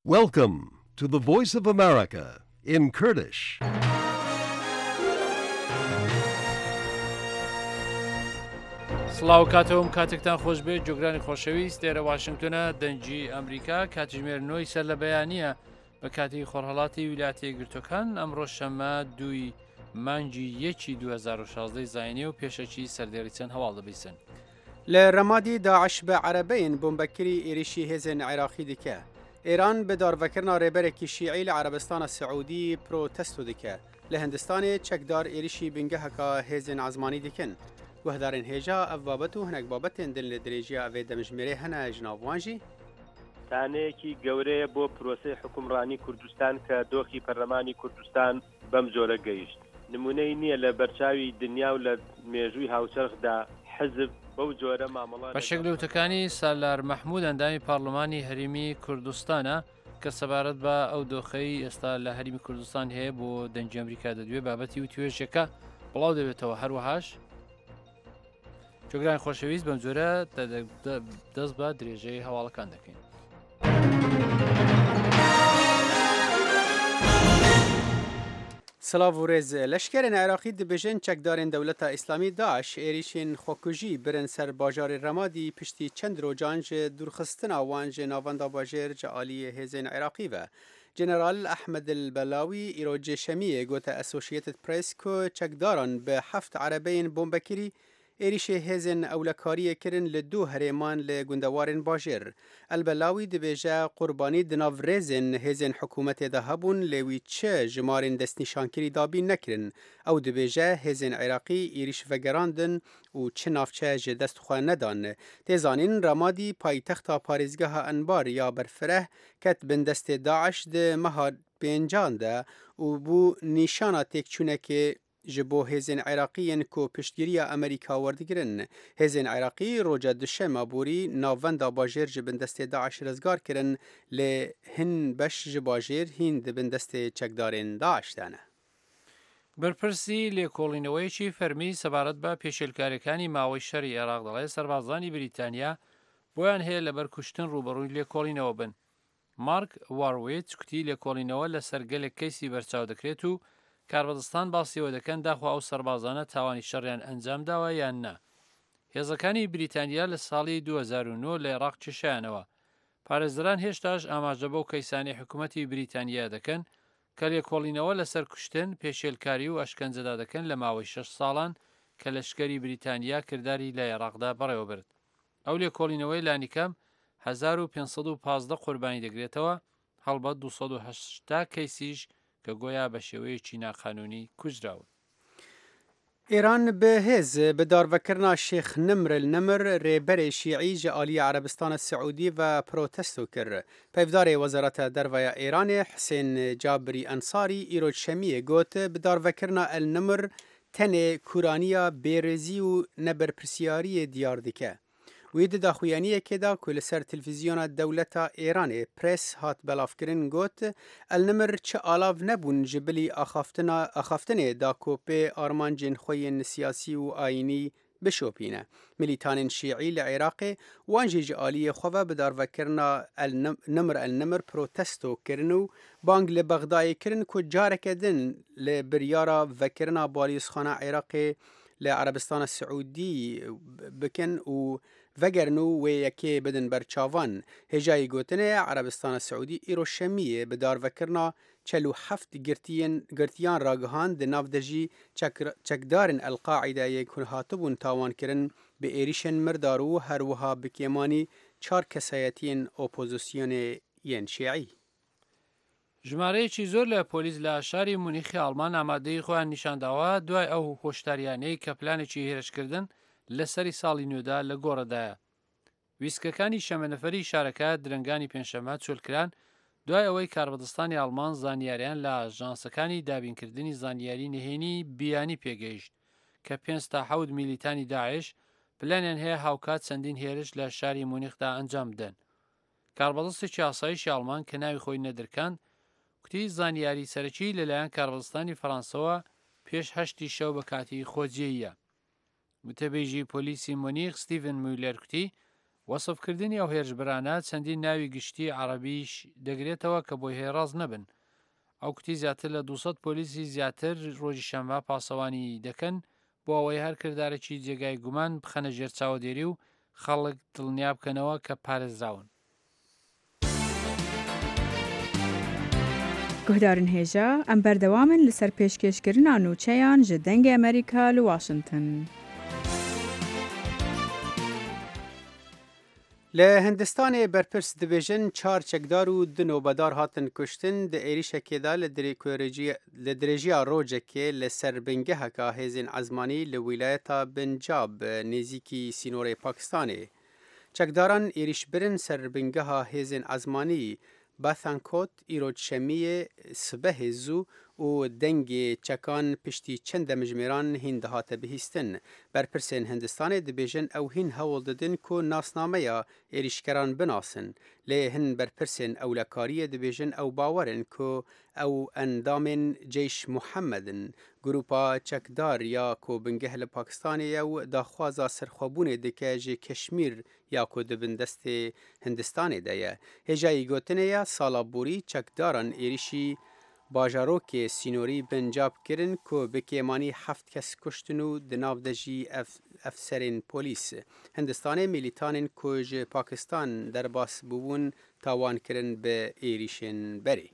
Welcome to the Voice of America in Kurdish. سڵاو کاتەوەم کاتێکتان خۆش بێت جۆگرانی خۆشەویست لێرە واشنگتنە دەنجی ئەمریکا کاتژمێر 9 سەر لە بەیانیە بە کاتی خۆرهەڵاتی ویلایەتە یەکگرتووەکان ئەمڕۆ شەمە 2 مانگی 2016 زاینێ و پێشەکی سەردێڕی چەند هەواڵ دەبیسن. لە ڕەمادی داعش بە عەرەبەین بۆمبەکری ئێریشی هێزن عێراقی دکە. ئێران بە دارڤەکردنا ڕێبەرێکی شیعی لە عەرەبستانە سعودی پرۆتەستۆ دکە. لە هەندستانê çekdar êrişî bingeheka hêzên ezmanî dikin. Guhdarên hêja ev babet û hinek babetên din li dirêjiya evê demijmêrê hene ji nav wan jî تانەیەکی گەورەیە بۆ پرۆسەی حکومڕانی کوردستان کە دۆخی پەرلەمانی کوردستان بەم جۆرە گەیشت. نمونەی نییە لە بەرچاوی دنیا و لە مێژووی هاوچەرخدا حزب بەو جۆرە مامەڵە بە شەکلەوتەکانی سالار مەحموود ئەندامی پارلەمانی هەرێمی کوردستانە کە سەبارەت بە ئەو دۆخەی ئێستا لە هەرێمی کوردستان هەیە بۆ دەنجی ئەمریکا دەدوێت بابەتی و توێژێکە بڵاو دەبێتەوە هەروەهاش جۆگرانی خۆشەویست بەم جۆرە دەست بە درێژەی هەواڵەکان دەکەین. Silav û rêz leşkerên Iraqî dibêjin çekdarên Dewleta İslamî Daeş êrişên xwekujî birin ser bajarê Remadî piştî çend rojan ji dûrxistina wan ji navenda bajêr ji aliyê hêzên Iraqî ve. General Ahmed el-Belawi îro cêşemiyê gote Associated Press ku çekdaran bi heft erebeyên bombekirî êrişê hêzên ewlekariyê kirin li du herêman li gundewarên bajêr. El-Belawi dibêje qurbanî di nav rêzên hêzên hikûmetê de hebûn lê wî çi jimarên destnîşankirî dabîn nekirin. Ew dibêje hêzên Iraqî êriş vegerandin û çi navçe ji dest xwe nedan. Têzanîn Remadî paytexta parêzgeha Enbar ya berfireh ket bin destê Daeş di meha pêncan de û bû nîşana têkçûnekê ji bo hêzên Iraqiyên ku piştgiriya Amerîka werdigirin. Hêzên Iraqî roja duşema borî navenda bajêr ji bin destê Daeş rizgar kirin lê hin beş ji bajêr hîn di bin destê çekdarên Daeş de ne. بەرپرسی لێکۆڵینەوەیەکی فەرمی سەبارەت بە پێشێلکاریەکانی ماوەی شەری عێراق دەڵێ سەربازانی بریتانیا بۆیان هەیە لەبەر کوشتن ڕوبەڕووی لێکۆڵینەوە بن. مارک وارویت کوتی لێکۆڵینەوە لەسەر گەلێک کەیسی بەرچاو دەکرێت و کاربەدەستان باسیەوە دەکەن داخوا ئەو سەربازانە تاوانی شەڕیان ئەنجام داوە یان نا. هێزەکانی بریتانیا لە ساڵی 2009 لە عێراق چێشیانەوە. پارێزەران هێشتاش ئاماژە بەو کەیسانی حکوومەتی بریتانیا دەکەن کە لێکۆڵینەوە لەسەر کوشتن پێشێلکاری و ئەشکەنجەدا دەکەن لە ماوەی 6 ساڵان کە لەشکەری بریتانیا کردداری لە عێراقدا بەڕێوە برد. ئەو لێکۆڵینەوەی لانیکەم 1515 قوربانی دەگرێتەوە هەڵبەت 280 کەیسیش کە گۆیا بە شێوەیەکی ناقانونی کوژراون. ئێران بەهێز بە دارڤەکردنا شێخ نمر النمر رێبەرێ شیعی ji aliyê Erebistana Siûdî ve protesto kir. Pevdarê Wezareta Derveya Îranê Husên Cabirî Ensarî îro şemiyê got bi darvekirina el nimr tenê kuraniya bêrêzî û neberpirsiyariyê diyar dike. Wî di daxuyaniyekê da ku li ser televîzyona Dewleta Îranê Press hat belavkirin got el nimr çi alav nebûn ji bilî axaftinê da ku pê armancên xwe yên siyasî û ayînî bişopîne. Milîtanên şîî li Iraqê wan jî ji aliyê xwe ve bi darvekirina nimr el nimr protesto kirin û bang li Bexdayê kirin ku careke din li biryara vekirina balîzxana Iraqê li Erebistana Siûdî bikin û vegerin û wê yekê bidin berçavan. Hêjayî gotinê Erebistana Siûdî îro şemiyê bi darvekirina 47 girtiyan ragihan di nav de jî çekdarên El-Qaîdeyê ku hatibûn tawankirin bi êrişên mirdar û her wiha bi kêmanî 4 kesayetiyên opozisyonê yên şiî. ژمارەیەکی زۆر لە پۆلیس لە شاری مونیخی ئەڵمان ئامادەی خۆیان نیشانداوە دوای ئەو هۆشداریانەی کە پلانێکی هێرشکردن لەسەری ساڵی نوێدا لە گۆڕەدایە. ویسکەکانی شەمەنەفەری شارەکە درنگانی پێنجشەمە چۆلکران دوای ئەوەی کاربەدەستانی ئەڵمان زانیاریان لە ئاژانسەکانی دابینکردنی زانیاری نهێنی بیانی پێگەیشت کە 5 تا 7 میلیتانی داعش پلانیان هەیە هاوکات چەندین هێرش لە شاری مونیخدا ئەنجام بدەن. کاربەدەستێکی ئاسایشی ئەڵمان کە ناوی خۆی نەدرکان کوتی زانیاری سەرەکی لەلایەن کاربەدەستانی فەڕەنسەوە پێش 8 شەو بە کاتی خۆجیەیە. وتەبێژی پۆلیسی مونیخ ستیڤن مویلەر کوتی وەسفکردنی ئەو هێرشبرانە چەندین ناوی گشتی عەرەبیش دەگرێتەوە کە بۆی هێڕاز نەبن. ئەو کوتی زیاتر لە 200 پۆلیسی زیاتر ڕۆژی شەمە پاسەوانی دەکەن بۆ ئەوەی هەر کردارێکی جێگای گومان بخەنە ژێر چاوەدێری و خەڵک دڵنیا بکەنەوە کە پارێزراون. گوهدارن هێژە ئەم بەردەوامن لەسەر پێشکەشکردنا نوچەیان ji dengê Amerîka li Washington. لە هندستانê berpirs dibêjin 4 çekdar û 2 nobedar hatin kuştin di êrişekê de li dirêjiya rojekê li ser bingeheka hêzên ezmanî li wîlayeta Punjab nêzîkî sînorê Pakistanê. Çekdaran êrişbirin ser bingeha hêzên ezmanî Pathankot îroj şemiyê sibehê zû û dengê çekan piştî çend demijmêran hîn dihate bihîstin. Berpirsên Hindistanê dibêjin ew hîn hewl didin ku nasnameya êrişkeran binasin. Lê hin berpirsên ewlekariyê dibêjin ew bawerin ku ew endamên Ceyş Muhemmedin. Grupa çekdar ya ku bingeh li Pakistanê ew daxwaza serxwebûnê dike ji Keşmîr ya ku dibin destê Hindistanê de ye. Hêjayî gotinê ye sala borî çekdaran êrişî bajarokê sînorî Punjab kirin ku bi kêmanî 7 kes kuştin û di nav de jî efserên polîs. Hindistanê mîlîtanên ku ji Pakistan derbas bûbûn tawan kirin bi êrişên berê.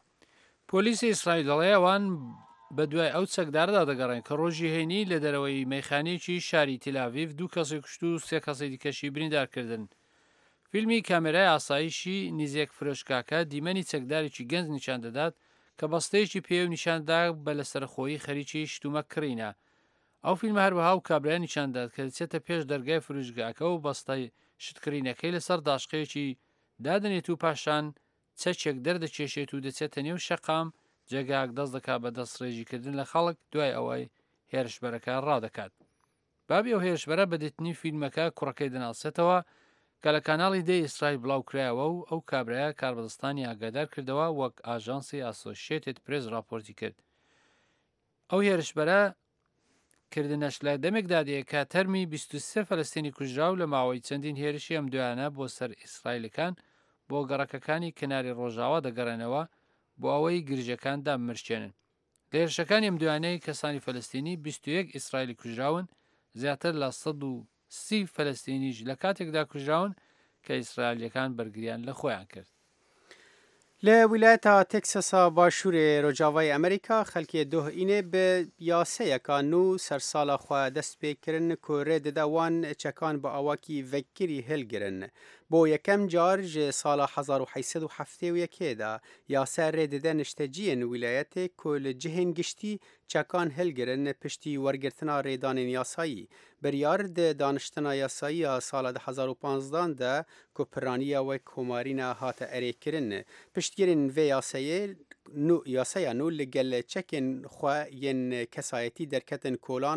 پۆلیسی ئیسرائیل دەڵێ ئەوان بە دوای ئەو چەکداردا دەگەڕێن کە ڕۆژی هەینی لە دەرەوەی مەیخانەیەکی شاری تیلاڤیڤ 2 کەسی کوشت و 3 کەسی دیکەشی بریندارکردن. فیلمی کامێرای ئاسایشی نزیک فرۆشکاکە دیمەنی چەکدارێکی گەنج نیشان دەدات کە بەستەیەکی پێ و نیشاندا بە لەسەرخۆیی خەریکی شتومە کڕینە. ئەو فیلمە هەروەها و کابرای نیشاندات کە دەچێتە پێش دەرگای فروشگاکە و بەستەی شتکرینەکەی لەسەر داشقەیەکی دادنێت و پاشان چەچێک دەردەچێشێت و دەچێتە نێو شەقام جێگاک دەست دەکات بە دەستڕێژیکردن لە خەڵک دوای ئەوەی هێرشبەرەکە ڕادەکات. بابی ئەو هێرشبەرە بەدێتنی فیلمەکە کوڕەکەی دەناسێتەوە کە لە کاناڵی دەی ئیسرائیل بڵاو کرایەوە و ئەو کابرایە کاربەدەستانی ئاگادار کردەوە وەک ئاژانسی ئاسۆشیێتد پرێس راپۆرتی کرد. ئەو هێرشبەرە کردنەش لە دەمێکدا دەیەکە تەرمی 23 فەلەستینی کوژراو لە ماوەی چەندین هێرشی ئەم دوایانە بۆ سەر ئیسرائیلەکان بۆ گەڕەکەکانی کناری ڕۆژاوا دەگەڕێنەوە بۆ ئەوەی گرژەکان دامرچێنن. لە هێرشەکانی ئەم دوانەی کەسانی فەلەستینی 21 ئیسرائیلی کوژراون، زیاتر لە 130 فەلەستینیش لە کاتێکدا کوژراون کە ئیسرائیلیەکان بەرگریان لە خۆیان کرد. لە ویلایەتا تێکساسا باشوورێ ڕۆژاوای ئەمریکا خەڵکی دۆهئینێ بە یاسەیەکە نو سەرساڵە خوا دەست پێکردن ku rêdida wan çekan bi awakî vekirî hilgirin. Bo yekem car ji sala 1871 de yase rêdide nişteciyên wilayetê ku li cihên giştî çekan hilgirin piştî wergirtina rêdanên yasayî. Biryar di daniştina yasayiya sala 2015 de ku piraniya wek komarîna hate erêkirin. Piştgirên vê yasaya nû li gel çekên xwe yên kesayetî derketin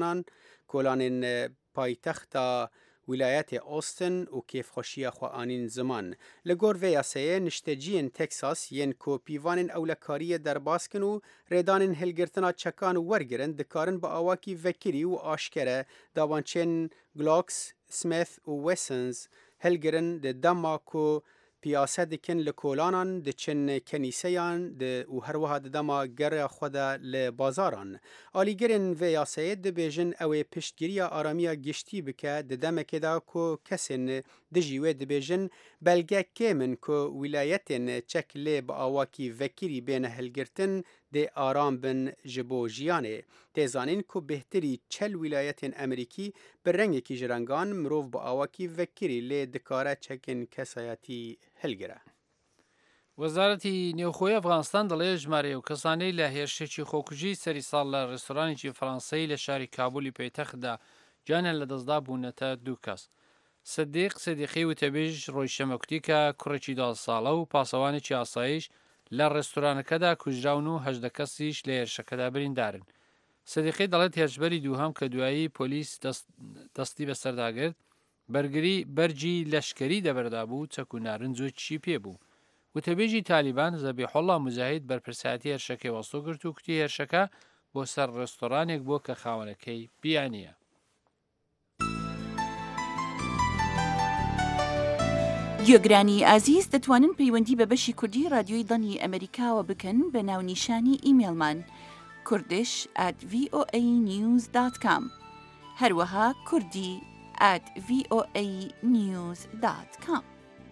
kolanên paytexta wilayetê Austin û kêfxweşiya xwe anîn ziman. Li gor vê yasayê nişteciyên Texas yên ku pîvanên ewlekariyê derbaskin û rêdanên hilgirtina çekan wergirin dikarin bi awakî vekirî û aşkere davançeyên Glocks, Smith û Wessons hilgirin di dema ku piyase dikin li kolanan diçin kenîseyan û herwiha di dema gera xwe de li bazaran. Alîgerên vê yasayê dibêjin ew ê piştgiriya aramiya giştî bike di demekê de ku kesên dijî wê dibêjin belgekê min ku wilayetên çek lê bi awakî vekirî bêne hilgirtin dê aram bin ji bo jiyanê. Têzanîn ku bêhtirî çel wilayetên Emerîkî bi rengekî ji rengan mirov bi awakî vekirî lê dikare çekên kesayetî hilgire. وەزارەتی نێوخۆی ئەفغانستان دەڵێ ژمارە و کەسانەی لە هێرشێکی خۆکوژی سەری ساڵ لە ڕێستۆرانێکی فەڕەنسایی لە شاری کابولی پەیتەختدا جانیان لە دەستدا بوونەتە 2 کەس. سەدیق سەدیقی وتەبێژ ڕۆژ شەمەکوتی کە کوڕێکی 12 ساڵە و پاسەوانێکی ئاسایش لە ڕێستۆرانەکەدا کوژراون و 18 کەسیش لە هێرشەکەدا بریندارن. سەدیقی دەڵێت هێرشبەری دووهەم کە دوایی پۆلیس دەستی بەسەرداگرت بەرجی لەشکەری دەبەردا بوو چەک و نارنج و چی پێبوو. وتەبێژی تالیبان زەبیحوڵڵا موجاهید بەرپرسایەتی هێرشەکەی وەستۆ گرت و کوتی هێرشەکە بۆ سەر ڕێستۆرانێک بووە کە خاوەنەکەی بیانیە. گوێگرانی ئازیز دەتوانن پەیوەندی بە بەشی کوردی رادیۆی دڵی ئەمریکاوە بکەن بە ناونیشانی ئیمێلمان kurdish@voanews.com هەروەها kurdi@voanews.com.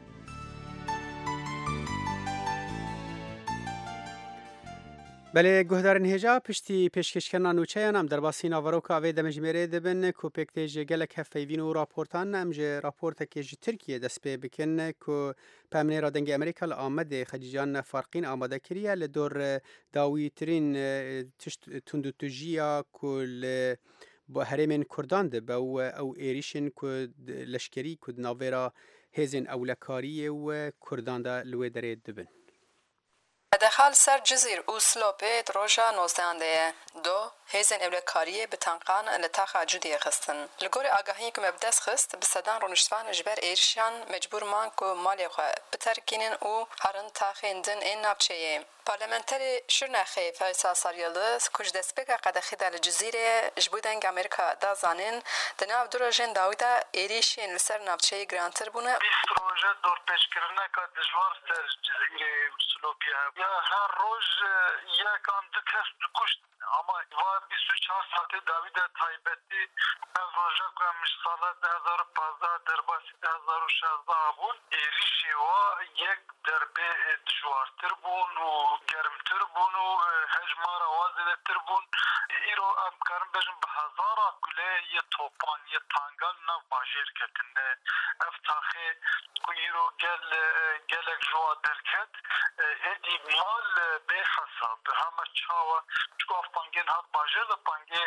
بەلێ گوهدارن هێژا پشتی پێشکەشکردنا نوچەیان ئەم دەرباسی ناڤەرۆکە ئەوێ دەمەژمێرێ دەبن کو پێکتێژە گەلک هەفەیڤین و راپۆرتان ئەمژێ راپۆرتێکێژی ترکیە دەست پێ بکەن کو پامنێ ڕادەنگی ئەمریکا لە ئامەدێ خەجیجان فارقین ئامادە کریە لە دۆر داویترین تونند و توژیە کو بۆ هەرێمێن کوردان دەبە و ئەو ئێریشن کو لەشکری کو ناوێرا هێزن ئەولەکاریە و کورداندا لوێ دەرێت دەبن. دخل سر جزیر اوسلوپید روژا 19 دو هیزن اولکاریه به تنقان لتاخا جدی خستن لگور آگاهی که مبدس خست به صدان رونشتوان جبر ایرشان مجبور مان که مالی خواه بترکینن او هرن تاخیندن این نبچهیه پارلمانتری شرنخی فیصل ساریالدز کج دسپیکا قدخی در جزیره جبودنگ امریکا دا زانین دناو دروژن داویدا ایریشین لسر نبچهی گرانتر بونه بیست روژه دور پیشکرنه که دجوار سر جزیره اوسلوپیه یا هر روز یک آن دو کس کشت اما و 24 ساعت داوید تایبتی از روژه که مش سال 2015 در باسی 2016 بون ایریشی و یک دربه دجوارتر بون و گرمتر بون و هجمار آوازیدتر بون ایرو امکارم بجن به هزارا کله یه توپان یه تانگال نو باجیر کتنده افتاخه که ایرو گلک جوا درکت ادی مال به حساب همه چاوه چکو افپانگین هات باجر ده پانگی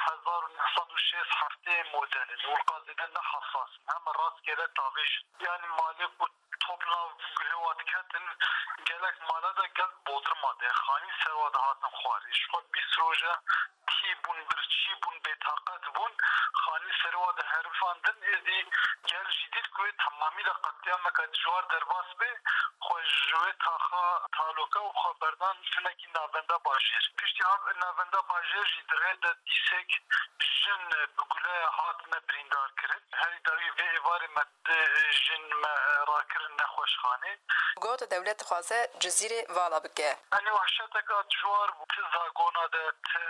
1906 هفته مدلن والقازده نه حساس همه راست گره تاویش یعنی مالک و توپلا گهوات کتن گلک مالا ده گل بودر ماده خانی سرواده هاتن خواریش خود 20 روژه تی بون برچی بون بطاقت بون خانی سرواده حرفاندن ادی گل جدید کوی تمامی ده قطعه مکد جوار درباس به خوش جوه تاخا تالوکه و خبردان فنکی ناونده باجیر پشتی ها ناونده باجیر جیدره ده دیسک جن بگوله هاتنه بریندار کرد هری داوی و ایواری مد جن را کرن نخوش خانه گوت دولت خوازه جزیره والا بگه انی وحشتک جوار تزاگونا ده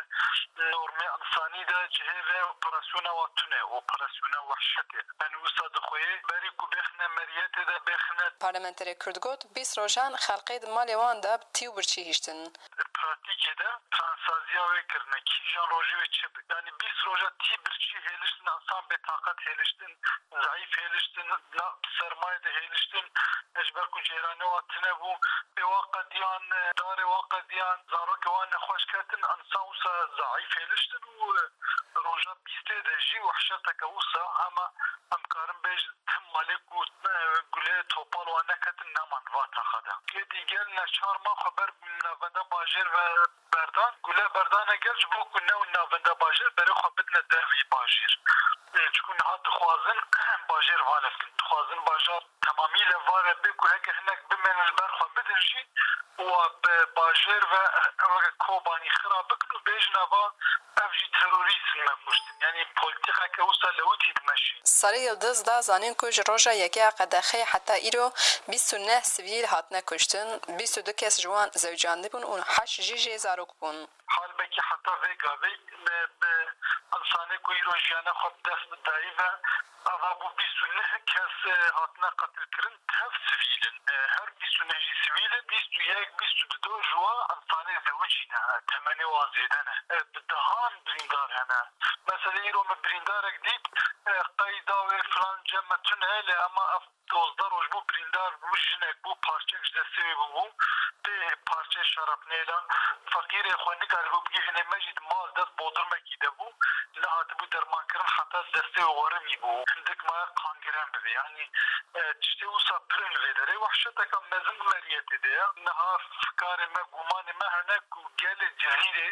نورمه انسانی ده جهه و اپراسیون واتونه اپراسیون وحشته انی وستاد خویه بری کو بخنه مریت ده بخنه پارلمانتری کرد گوت 20 روژان خلقید مالی وان ده تیو برچی هیشتن پراتیکه ده ترانسازیا و کرنه کی جان روژه و چه یعنی 20 روژه تی برچی هیلشتن انسان به طاقت هیلشتن ضعیف هیلشتن سرمایه ده هیلشتن اجبر کو جیرانه واتنه بو به واقع دیان دار واقع دیان زارو کوان خوش کتن انسان وسا ضعیف هیلشتن و روژه 20 ده جی وحشتک وسا اما امکارم بیش مالک و گله توپال و نکتن نمان واتا خدا یه دیگل نچار ما خبر نونده باجر و بردان گله بردان اگر جبو کنه و نونده باجر برای خوابت ندروی باجر چکون ها دخوازن باجر والفکن دخوازن باجر تمامی لواره بگو هکه هنک بمن البر خوابت انشی و باجر و کوبانی خراب بکن و بیج نوا افجی تروریسم مموشتن یعنی پولتیقه که اوستا لوتی دمشی ساری یلدز دا زانین کج روژا یکی قدخه حتی ایرو 29 سویل هاتنه کشتن 22 کس جوان زوجانده بون و 8 جیجه زاروک بون حال بکی حتی ویگاوی به انسانه کوی روژیانه خود دست دایی و اما بو 29 کس هاتنه قتل کرن تف سویلن هر 29 سویل 21 22 جوا انسانه زوجینه تمنی وازیدنه بدهان بریندار هنه مثلا ایرو بریندارک دید قیدا و فلان جمعتونه اما 12 روز بو بریندار بو جنک بو پارچه جدسوی بو به پارچه شراب نیلا فقیر خوانی کار بو بگی هنه مجید مال دست بودر مکیده بو لحات بو درمان کرن حتی دسته ورمی بو هندک ما قانگرم ببی یعنی چشتی اوسا پرن ویدره وحشتک مزنگ مریتی ده نها فکار ما گمان ما هنه کو گل جزیره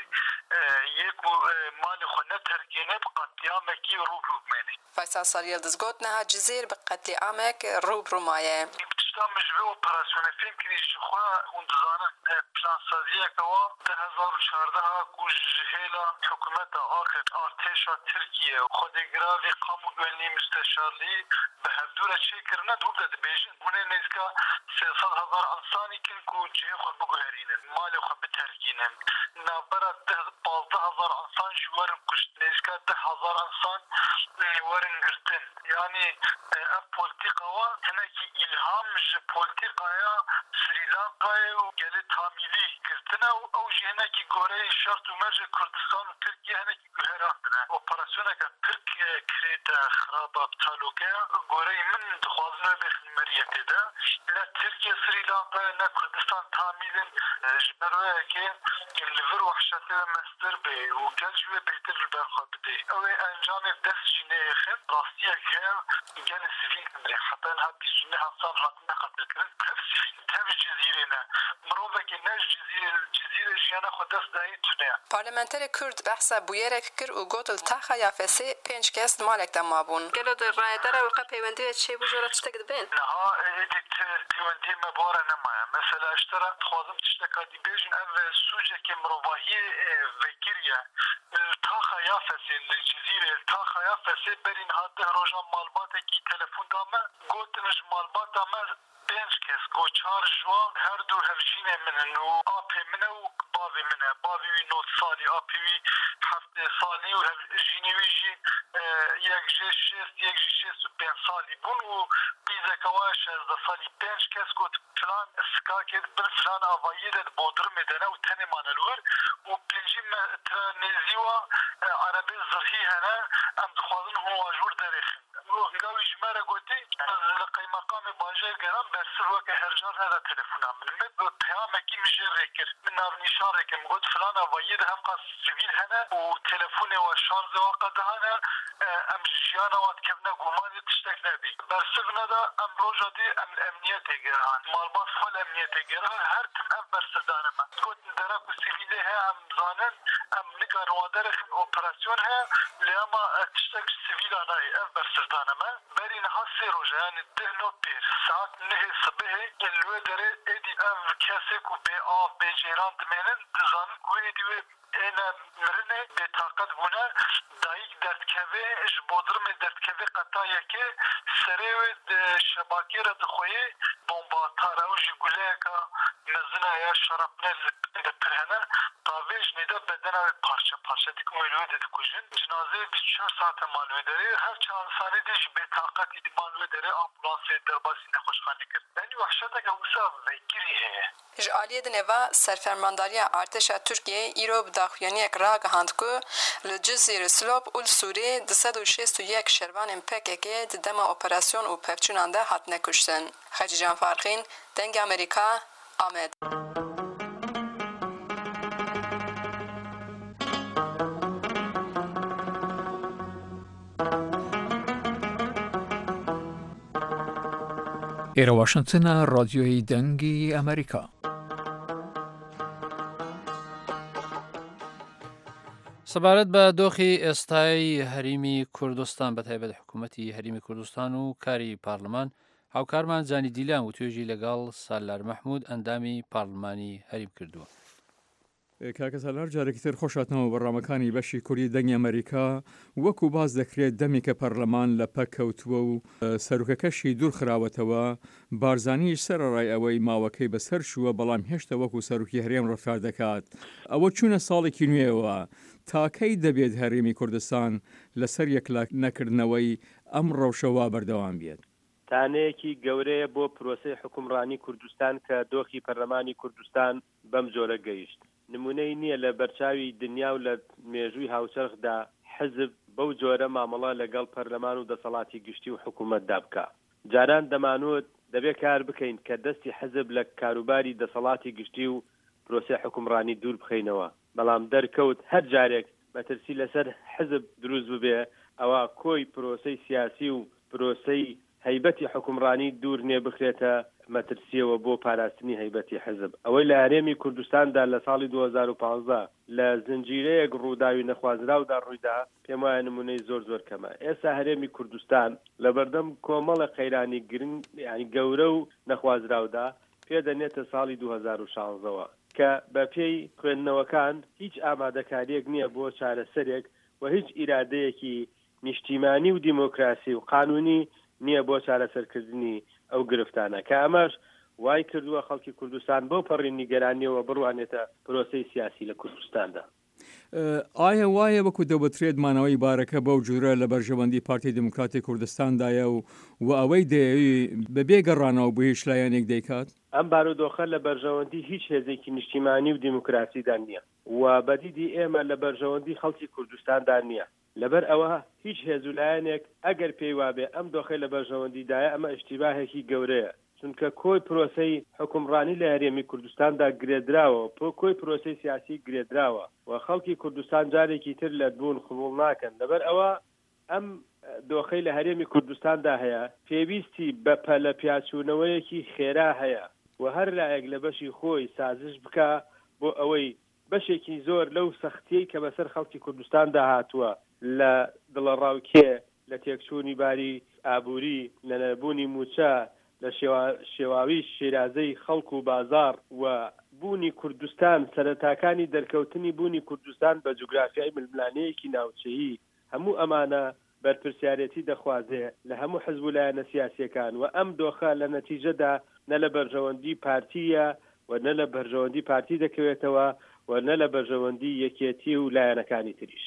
یکو مال خونه ترکینه بقطیامه کی روب منی فیصل ساریال دزگوت نه جزیر به قتل عامک روب رومایه ابتدا مجبور اپراسیون فیلم کریش خوا اون دزانه پلان سازیه که 2014 کوش هیلا حکومت آخر ارتشا ترکیه خودگراوی قامو گلنی مستشارلی به دوره چیکرنه دوب ده بیشن بونه نیسکا 300,000 انسانی کن کو جه خود بگوهرینن مال خود بترکینن نبرا 15,000 انسان جوارن کشت نیسکا 10,000 انسان ورن گرتن یعنی اف پولیتیقا و هنکی الهام ج پولیتیقا یا سریلانکا و گل تامیلی گرتنه او جه هنکی گوره شرط و مرج کردستان و ترکیه هنکی گوهراندنه اپراسیونه که ترکیه کرید خراب ابتالوکه گوره من دخوازنه بخن مریته ده نه ترکیه سریلانکا نه کردستان تامیلن جبروه که لور وحشته مستر به و گل جوه بهتر البرخواه بده او انجام دست جینه خم راستیه که گل سیویل کندره حتی انها بیسونه انسان حتما قتل کرد هف سیویل هف جزیره نه مروفه که نش جزیره جیانه خود دست دهی تونه پارلمانتر کرد بحث بویرک کر و گوتل تاخا یافسی 5 کس مالک دمابون گلو در رای داره وقت پیوندی چه بجورت تشتک دبین نها ایدیت پیوندی مباره نمایه مثلا اشترا خوازم تشتکا دی بیجن او سوجه که مروفاهی وکریه تاخا یافسی الجزیره تاخا یافسی برین هاده روژان مالباته کی تلفون دامه گوتنش مالباته ما 5 کس گو 4 جوان هر دو هفجینه منن و آپی منه و باوی منه باوی وی 9 سالی آپی وی 7 سالی و هفجینه وی جی یک جه 65 سالی بون و بیزه کوای 16 سالی 5 کس گوت فلان سکاکت بل فلان آوایی ده بودر میدنه و تنه مانلور و پنجی نزی و عربی زرهی هنه ام دخوازن هو واجور دارخن هنگاوی جمعه گوتی از لقای مقام باجه گرم برسر وکه هرجار هده تلفونه من به پیامکی میشه ریکر من ناو نشان ریکر مگود فلان آوایی ده هم قاس سویل هنه و تلفونه و شارز واقع ده هنه ام جیانه واد کبنه گمانی تشتک نبی برسر نده ام روژا دی ام الامنیت گرهان مالباس فال امنیت گرهان هر تم ام برسر دانه من گوت درک و سویله ها ام زانن ام نگار وادرخ اپراسیون ها لیاما تشتک سویل آنای ام برسر دانه من برین ها 3 روژه یعنی 10 نوت بیر ساعت 9 صبح الوه داره ایدی ام کسی کو به آف به جیران دمینن دزانن کو ایدی اینا مرنه به طاقت بونه دایک دردکوه جبودرم دردکوه قطعه که سره و شباکی را دخویه بومباتاره و جگوله که مزنه یا شرابنه لپرهنه تاویج نیده بدنه و پارچه دیکم ایلوه دیده کجن جنازه 24 ساعت مالوه داره هر چند ساله دیش به طاقت ایدی مالوه داره آمبولانسه درباسی نخوشخانه کرد یعنی وحشته که اوسا ویگیری هه جعالیه دنوا سرفرمانداری ارتش ترکیه ایرو بداخویانی یک راگ هاند که لجزیر سلوب اول سوری 261 شروان PKK دم اپراسیون و پفچونانده هات نکشتن. خجی جان فارخین دنگ امریکا آمد. ئێرە واشنگتنە ڕادیۆی دەنگی ئەمریکا. سەبارەت بە دۆخی ئێستای هەریمی کوردستان بەتایبەت حکوومەتی هەریمی کوردستان و کاری پارلەمان هاوکارمان جانی دیلان و توێژی لەگەڵ سالار مەحموود ئەندامی پارلمانی هەریم کردووە. کاکە سالار جارێکی تر خۆشاتنەوە بەڕامەکانی بەشی کوردی دەنگی ئەمریکا وەکو باز دەکرێت دەمی کە پەرلەمان لە پەککەوتووە و سەرۆکەکەشی دوور خراوەتەوە بارزانیش سەرڕای ئەوەی ماوەکەی بەسەر شووە بەڵام هێشتا وەکو سەرۆکی هەرێم ڕەفتار دەکات ئەوە چوونە ساڵێکی نوێەوە تاکەی دەبێت هەرێمی کوردستان لەسەر یەکلا نەکردنەوەی ئەم ڕەوشەوە بەردەوام بێت. تانەیەکی گەورەیە بۆ پرۆسەی حکومڕانی کوردستان کە دۆخی پەرلەمانی کوردستان بەم جۆرە گەیشت. نمونەی نییە لە بەرچاوی دنیا و لە مێژووی هاوچەرخدا حزب بەو جۆرە مامەڵە لەگەڵ پەرلەمان و دەسەڵاتی گشتی و حکوومەتدا بکە. جاران دەمانوت دەبێت کار بکەین کە دەستی حزب لە کاروباری دەسەڵاتی گشتی و پرۆسەی حکومڕانی دوور بخەینەوە. بەڵام دەرکەوت هەر جارێک مەترسی لەسەر حزب دروست ببێ ئەوە کۆی پرۆسەی سیاسی و پرۆسەی هەیبەتی حکومڕانی دوور نێ بخرێتە مەترسیەوە بۆ پاراستنی هەیبەتی حزب. ئەوەی لە هەرێمی کوردستاندا لە ساڵی 2015 لە زنجیرەیەک ڕووداوی نەخوازراودا ڕوویدا پێم وایە نمونەی زۆر کەمە. ئێستا هەرێمی کوردستان لە بەردەم کۆمەڵە قەیرانی گرنگ یعنی گەورە و نەخوازراودا پێدەنێتە ساڵی 2016ەوە کە بە پێی خوێندنەوەکان هیچ ئامادەکاریەک نییە بۆ چارەسەرێک و هیچ ئیرادەیەکی نیشتیمانی و دیموکراسی و قانونی نییە بۆ چارەسەرکردنی ئەو گرفتانە کە ئەمەش وای کردووە خەڵکی کوردستان بۆ پەڕی نیگەرانیەوە بڕوانێتە پرۆسەی سیاسی لە کوردستاندا. ئایا وایە وەکو دەوبەترێت مانەوەی بارەکە بەو جورە لە بەرژەوەندی پارتی دموکراتی کوردستاندایە و ئەوەی دەیەوی بەبێ گەڕانەوە بۆ هیچ لایەنێک دەیکات؟ ئەم بارودۆخە لە بەرژەوەندی هیچ هێزێکی نیشتیمانی و دیموکراسیدا نییە و بەدیدی ئێمە لە بەرژەوەندی خەڵکی کوردستاندا نییە. لەبەر ئەوە هیچ هێز و لایەنێک ئەگەر پێی وابێ ئەم دۆخەی لە بەرژەوەندیدایە ئەمە ئیشتیباهێکی گەورەیە، چونکە کۆی پرۆسەی حکومڕانی لە هەرێمی کوردستاندا گرێدراوە، کۆی پرۆسەی سیاسی گرێدراوە و خەڵکی کوردستان جارێکی تر لە بوون قبوڵ ناکەن. لەبەر ئەوە ئەم دۆخەی لە هەرێمی کوردستاندا هەیە پێویستی بە پەلە پیاچوونەوەیەکی خێرا هەیە و هەر لایەک لە بەشی خۆی سازش بکە بۆ ئەوەی بەشێکی زۆر لەو سەختیەی کە بەسەر خەڵکی کوردستاندا هاتووە لە دڵەڕاوکێ، لە تێکچوونی باری ئابووری، لە نەبوونی موچە، لە شێواوی شێرازەی خەڵک و بازار و بوونی کوردستان، سەرەتاکانی دەرکەوتنی بوونی کوردستان بە جوگرافیای ململانەیەکی ناوچەیی، هەموو ئەمانە بەرپرسیارەتی دەخوازێ لە هەموو حزب و لایەنە سیاسیەکان و ئەم دۆخە لە نەتیجەدا نە لە بەرژەوەندی پارتیە و نە لە بەرژەوەندی پارتی دەکەوێتەوە و نە لە بەرژەوەندی یەکێتی و لایەنەکانی تریش.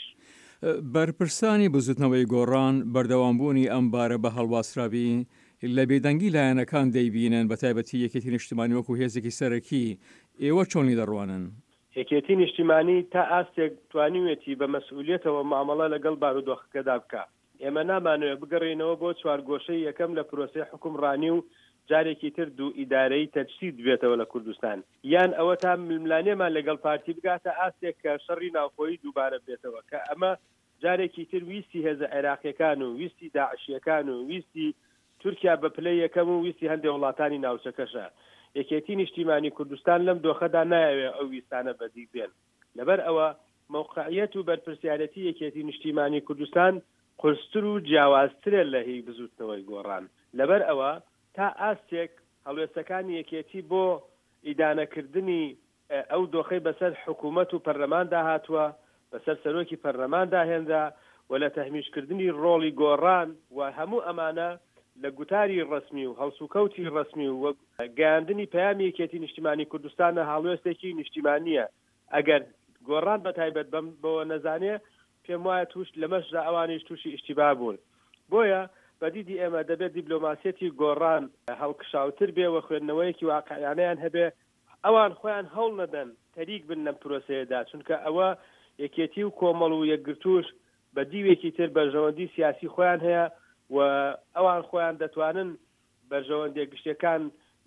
بەرپرسانی بزوتنەوەی گۆڕان بەردەوامبوونی ئەم بارە بە هەڵواسراوی لە بێدەنگی لایەنەکان دەیبینن، بە تایبەتی یەکێتی نیشتیمانی وەکو هێزێکی سەرەکی. ئێوە چۆنی دەڕوانن؟ یەکێتی نیشتیمانی تا ئاستێک توانیوێتی بە مەسئولیەتەوە مامەڵە لەگەڵ بارودۆخەکەدا بکە. ئێمە نامانوێت بگەڕێنەوە بۆ چوارگۆشەی یەکەم لە پرۆسەی حکومڕانی و جارێکی تر دوو ئیدارەی تەجسید بێتەوە لە کوردستان، یان ئەوە تا ململانێمان لەگەڵ پارتی بگاتە ئاستێک کە شەڕی ناوخۆیی دووبارە بێتەوە، کە ئەمە جارێکی تر ویستی هێزە عێراقیەکان و ویستی داعشیەکان و ویستی تورکیا بە پلەی یەکەم و ویستی هەندێک وڵاتانی ناوچەکەشە. یەکێتی نیشتیمانی کوردستان لەم دۆخەدا نایەوێت ئەو ویستانە بەدیگ بێن. لەبەر ئەوە موقعیەت و بەرپرسیارەتی یەکێتی نیشتیمانی کوردستان قورستر و جیاوازترە لە هی بزوتنەوەی گۆڕان. لەبەر ئەوە تا ئاستێک هەڵوێستەکانی یەکێتی بۆ ئیدانەکردنی ئەو دۆخەی بەسەر حکوومەت و پەرلەماندا هاتووە، بەسەر سەرۆکی پەرلەماندا هێندا و لە تەحمیشکردنی ڕۆڵی گۆڕان و هەموو ئەمانە لە گوتاری ڕسمی و هەڵسوکەوتی ڕسمی و گەیاندنی پەیامی یەکێتی نیشتیمانی کوردستانە هەڵوێستێکی نیشتیمانیە. ئەگەر گۆڕان بە تایبەت بەوە نەزانێ پێم وایە توش لەمەشدا ئەوانیش تووشی ئیشتیباه بوون. بۆیە بەدیدی ئێمە دەبێت دیبلۆماسیەتی گۆڕان هەڵکشاوتر بێ و خوێندنەوەیەکی واقعیانەیان هەبێ، ئەوان خۆیان هەوڵ نەدەن تەریک بن لەم پرۆسەیەدا، چونکە ئەوە یەکێتی و کۆمەڵ و یەکگرتوش بە دیوێکی تر بەرژەوەندی سیاسی خۆیان هەیە و ئەوان خۆیان دەتوانن بەرژەوەندی گشتەکان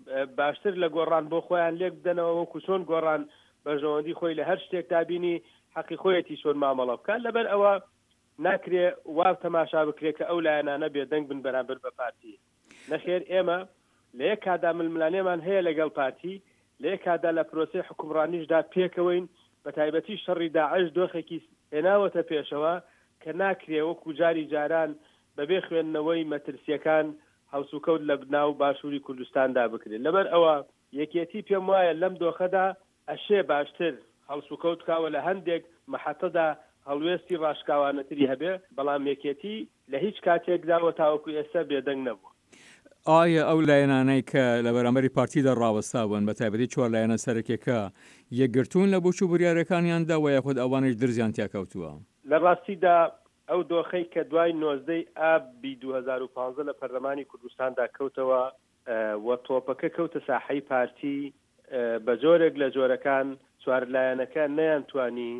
باشتر لە گۆڕان بۆ خۆیان لێک بدەنەوە، وەکو چۆن گۆڕان بەرژەوەندی خۆی لە هەر شتێک دابینی حەقی خۆیەتی چۆن مامەڵە بکات. لەبەر ئەوە ناکرێ واب تەماشا بکرێت کە ئەو لایەنانە بێدەنگ بن بەرامبەر بە پارتی. نەخێر ئێمە لە یەک کادا ململانێمان هەیە لەگەڵ پارتی، لە یەک کادا لە پرۆسەی حکومڕانیشدا پێکەوەین، بە تایبەتی شەڕی داعش دۆخێکی هێناوەتە پێشەوە کە ناکرێ وەکو جاری جاران بەبێ خوێندنەوەی مەترسیەکان هەڵسوکەوت لە بناو باشووری کوردستاندا بکرێت. لەبەر ئەوە یەکێتی پێم وایە لەم دۆخەدا ئەشێ باشتر هەڵسوکەوت کاوە لە هەندێک مەحەتەدا هەڵوێستی ڕاشکاوانەتری هەبێ، بەڵام یەکێتی لە هیچ کاتێکداوە تاوەکو ئێستا بێدەنگ نەبووە. ئایا ئەو لایەنانەی کە لە بەرامبەری پارتیدا ڕاوەستاون بە تایبەتی چوار لایەنە سەرەکیەکە یەکگرتوون لە بۆچوو بڕیارەکانیاندا و یاخود ئەوانش درزیان تیاکەوتووە؟ لە ڕاستیدا ئەو دۆخەی کە دوای 19 ئابی 2015 لە پەرلەمانی کوردستاندا کەوتەوە و تۆپەکە کەوتە ساحەی پارتی، بە جۆرێک لە جۆرەکان چوار لایەنەکە نەیانتوانی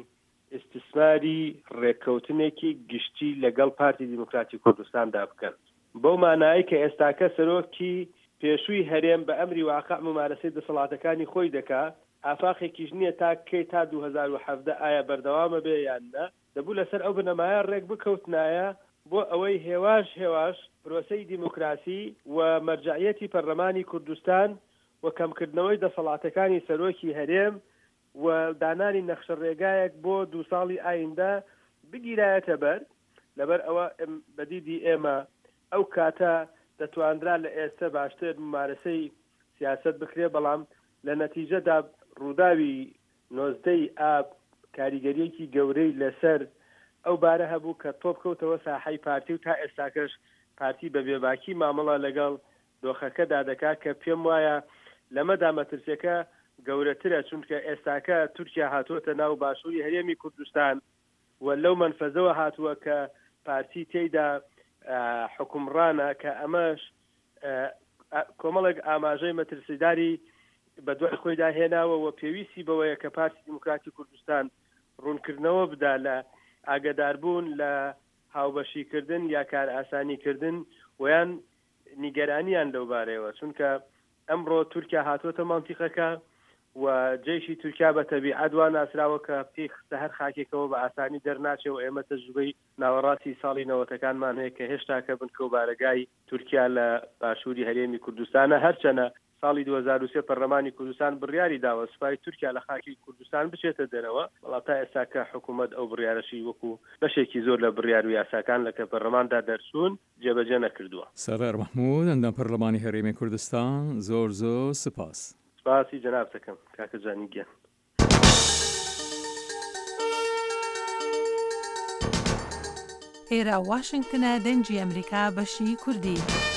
استثماری ڕێککەوتنێکی گشتی لەگەڵ پارتی دیموکراتی کوردستاندا بکەن. بەو مانایی کە ئێستاکە سەرۆکی پێشووی هەرێم بە ئەمری واقع ممارەسەی دەسەڵاتەکانی خۆی دەکات، ئافاقێکیش نییە تا کەی تا 2017 ئایا بەردەوامە بێ یان نە، دەبوو لەسەر ئەو بنەمایە ڕێک بکەوتنایە بۆ ئەوەی هێواش پرۆسەی دیموکراسی و مەرجعیەتی پەرلەمانی کوردستان و کەمکردنەوەی دەسەڵاتەکانی سەرۆکی هەرێم و دانانی نەخشە ڕێگایەک بۆ 2 ساڵی ئایندا بگیرایەتە بەر. لەبەر ئەوە بەدیدی ئێمە ئەو کاتە دەتواندرا لە ئێستا باشتر ممارەسەی سیاست بکرێ، بەڵام لە نەتیجەدا ڕووداوی 19 ئاب کاریگەریەکی گەورەی لەسەر ئەو بارە هەبوو کە تۆپ کەوتەوە ساحەی پارتی و تا ئێستاکەش پارتی بە بێباکی مامەڵە لەگەڵ دۆخەکەدا دەکات کە پێم وایە لەمەدا مەترسیەکە گەورەترە چونکە ئێستاکە تورکیا هاتووەتە ناو باشووری هەرێمی کوردستان و لەو منفەزەوە هاتووە کە پارتی تێیدا حکومڕانە کە ئەمەش کۆمەڵێک ئاماژەی مەترسیداری بە دوای خۆیدا هێناوە و پێویستی بەوەیە کە پارتی دیموکراتی کوردستان ڕوونکردنەوە بدا لە ئاگداربوون لە هاوبەشیکردن یا کار ئاسانیکردن ویان نیگەرانیان لەو بارەیەوە چونکە ئەمڕۆ تورکیا هاتوۆتە مانتیقەکە و جێشی تورکیا بە تەبیعەت وان ناسراوە کە پێی خستە هەر خاکێکەوە بە ئاسانی دەرناچێ و ئێمە تەجروبەی ناوەڕاستی ساڵی نەوەتەکانمان هەیە کە هێشتا کە بنکە و بارگای تورکیا لە باشووری هەرێمی کوردستانە هەرچەنە ساڵی 2023 پەرلەمانی کوردستان بڕیاری داوە سوپای تورکیا لە خاکی کوردستان بچێتە دەرەوە بەڵام تا ئێستا کە حکوومەت ئەو بڕیارەشی وەکو بەشێکی زۆر لە بڕیار و یاساکان لە کە پەرلەماندا دەرچوون جێبەجێ نەکردووە. سەرار مەحموود ئەندام پەرلەمانی هەرێمی کوردستان زۆر سپاس. سپاسی جەناب دەکەم کاکە جانی گیان. ئێرە واشنگتنە دەنگی ئەمریکا بەشی کوردی.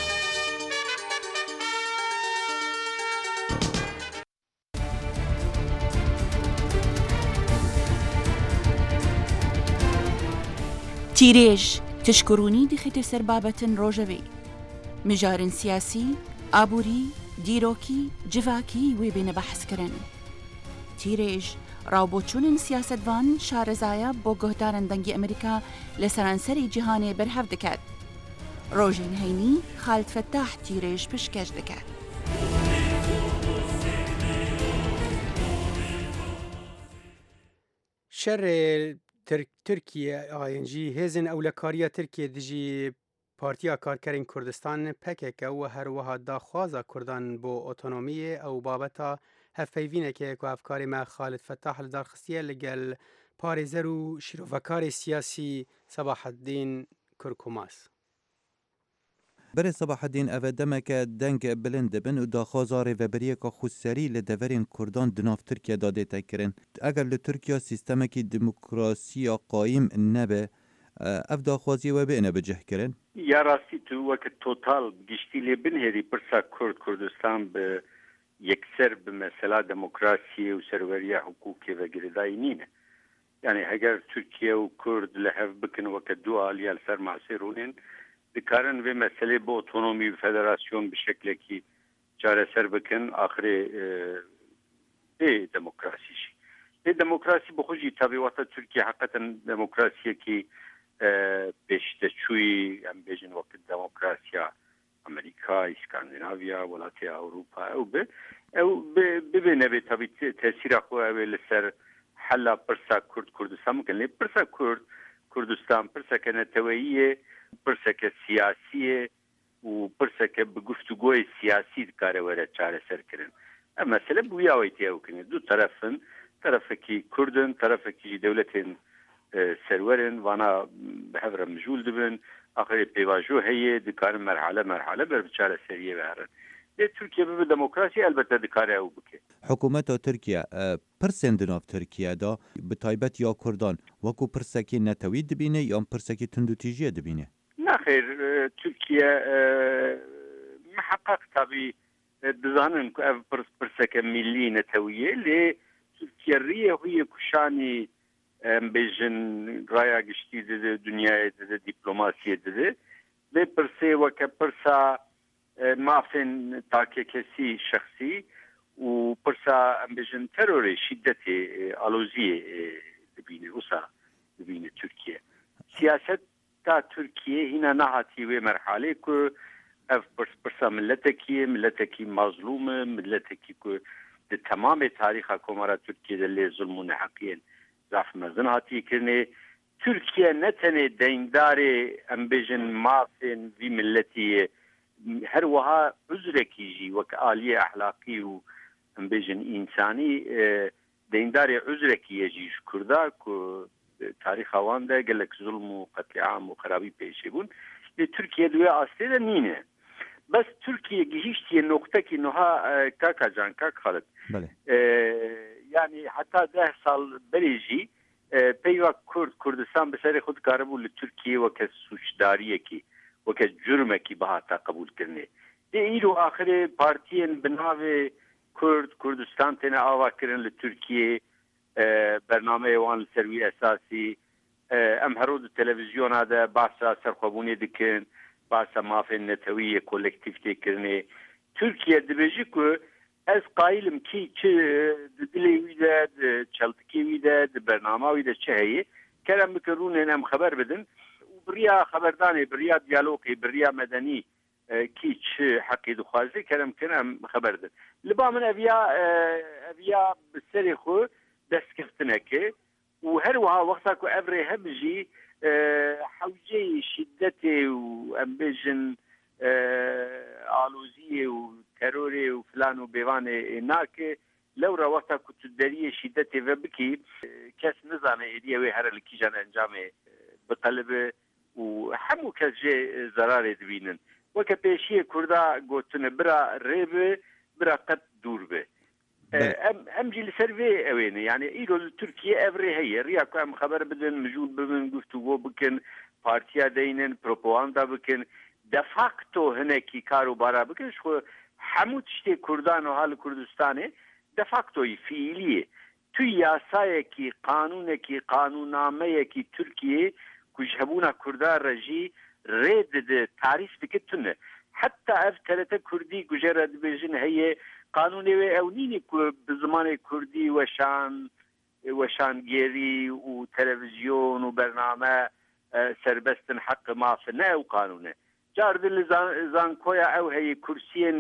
تیرێژ تشکڕوونی دیخێتە سەر بابەتن ڕۆژەوەی مژارن سیاسی ئابووری دیرۆکی جڤاکی وێ بێنە بەحسکردن تیرێژ ڕاوبۆچوونن سیاسەتوان شارەزایە بۆ گۆهدارن دەنگی ئەمریکا لە سەرانسەری جیهانێ بەرهەف دەکات ڕۆژین هەینی خالد فەتاح تیرێژ پشکەش دەکات. شەڕ ترکیە ئاینجی هێزن ئەولەکاریە ترکیە دژی پارتیا کارکەرین کوردستان پەکێکە و هەروەها داخوازە کوردان بۆ ئۆتۆنۆمیە ئەو بابەتە هەفپەیڤینێکەیەک و ئەفکاری ما خالد فەتاح لەدارخستیە لەگەل پارێزەر و شیرۆڤەکاری سیاسی سەباحەدین کورکوماس. برای سەباحەدین ئەvە دەمەکە دەنگ بلند دەبن و داخوازا رێڤەبەریەکە خوسەری لە دەڤەرین کوردان دناو ترکیە دادێتەکردن ئەگەر لە تورکیا سیستەمێکی دیموکراسیە قایم نەبێ ئەف داخوازیەوە بێنە بەجەهکردن یا ڕاستی تو وەکە تۆتال گشتی لێ بنهێری پرسا کوردستان بە یەکسەر بە مەسەلا دەموکراسی و سەروەریە حقوقی بەگرێدایی نینە یعنی هەگەر تورکیا و کورد لە هەف بکن وەکە دوو ئالیا لەسەر ماسێ ڕوونێن دکارن وێ مەسەلەی بۆ ئۆتۆنۆمی و فەدەراسیۆن بشکلێکی چارەسەر بکن ئاخرێ دەموکراسیشی دەموکراسی بخۆشی تابێواتە تورکیا حقەتەن دەموکراسیەکی پێشدەچووی ئەم بێژن وەکت دەموکراسیا ئەمریکا ئیسکاندیناڤیا وڵاتی ئەوروپا ئەو ببێنە بێت تابی تەسیرە خۆیاوێ لەسەر حەلا پرسا کوردستان بکەن لێ پرسا کوردستان پرسەکە نەتەوەییە پرسەکە سیاسیە و پرسەکە بگفتوگۆی سیاسی دکارەوەرە چارەسەرکردن ئەم مەسەلە بویاوەی تێوکردن دوو تەرەفن تەرەفێکی کوردن تەرەفێکی دەوڵەتێن سەروەرن وانە بەهەورە مژول دەبن ئاخرێ پێواژۆ هەیە دکارن مەرحەلە بەر چارەسەریە بهێڕن لێ تورکیا ببە دەموکراسی ئەلبەتە دکارە ئەو بکێ حکوومەتە تورکیا پرسێن دناو تورکیادا بتایبەت یا کوردان وەکو پرسێکی نەتەوی دبینێ یان پرسێکی توندوتیژیە دبینێ ناخێر تورکیا محقق تابی دزانن ئەv پرسەکە میلی نەتەویە لێ تورکیا ڕیە هویە کوشانی بێژن ڕایا گشتی دەدە دنیای دەدە دیپلۆماسیە دەدە لێ پرسێ وەکە پرسا مافێن تاکێکەسی شخصی و پرسا ئەمبێژن تەرۆرێ شیدەتێ ئالۆزیە دبینێ وسا دبینێ تورکیا سیاست تا تورکیە هینا نەهاتی وێ مەرحەلەی کو ئەv پرسا ملەتێکی مەظلومە ملەتێکی کو تەمامێ تاریخا کۆمارە تورکیە لێ زولم و نەحەقیەن زاف مەزن هاتیکردنێ تورکیا نەتەنێ دەنگدارێ ئەمبێژن مافێن وی ملەتیە هەروەها عوزرێکیژی وەکە ئالیە ئەحلاقی و ئەمبێژن ئینسانی دەنگدارێ عوزرێکی یەژیش کووردا کو تاریخاواندا gelek zulm و قتلعام و خرابی پێشێ بوون لێ تورکیا دوێ ئاستێدا نینە بەس تورکیا گیشتیە نۆقتەکی نوها کاکا جان کاک خالد یعنی حتا 10 ساڵ بەرێژی پێیوا کوردستان بەسەری خود کارەبوو لە تورکیە وەکە سوچداریەکی وەکە جرمێکی بەهاتا قبولکردنێ ئیر و ئاخرێ پارتیên bi navê Kurdistan têne avakirin li Tirkiyê bernameyê wan li ser wî esasî em her roj di televizyona de bahsa serxwebûnê dikin bahsa mafên netewî kolektif têkirinê Tirkiye dibêjî ku ez qayîlim kî çi di dilê wî de di çeltikê wî de di bernama wî de çi heye kerem bikin rûnên em xeber bidin û biriya xeberdanê biriya diyalogê biriya medenî kî çi heqê dixwaze kerem kin em xeber din li ba min eviya bi serê xwe destgirtineke û her wiha wexta ku ev rê heb jî hewceyê şiddetê û em bêjin aloziyê û terorê û filan û bêvanê nake lewra wexta ku tu deriyê şiddetê ve bikî kes nizane êdiye wê here li kîjan encamê biqelibe û hemû kes jê zerarê dibînin weke pêşiyê Kurda gotine bira rêbe bira qet dûr be em jî li ser vê ewêne yani îro li Tirkiye ev rê heye riya ku em xeber bidin mijûl bibin guftûgû bikin partiya deynin propaganda bikin de facto hinekî karûbara bikin ji xwe hemû tiştê Kurdan û hal Kurdistanê de factoyî fiîliyê tu yasayekî qanûnekî qanûnnameyekî Tirkiyê ku ji hebûna Kurda re jî rê dide tarîf dike tune heta ev TRT Kurdî ku jê re dibêjin heye qanûnê wê ew nîne ku bi zimanê Kurdî weşangêrî û televizyon û bername serbestin heqi mafê ne ew qanûne car li zankoya ew heye kursiyên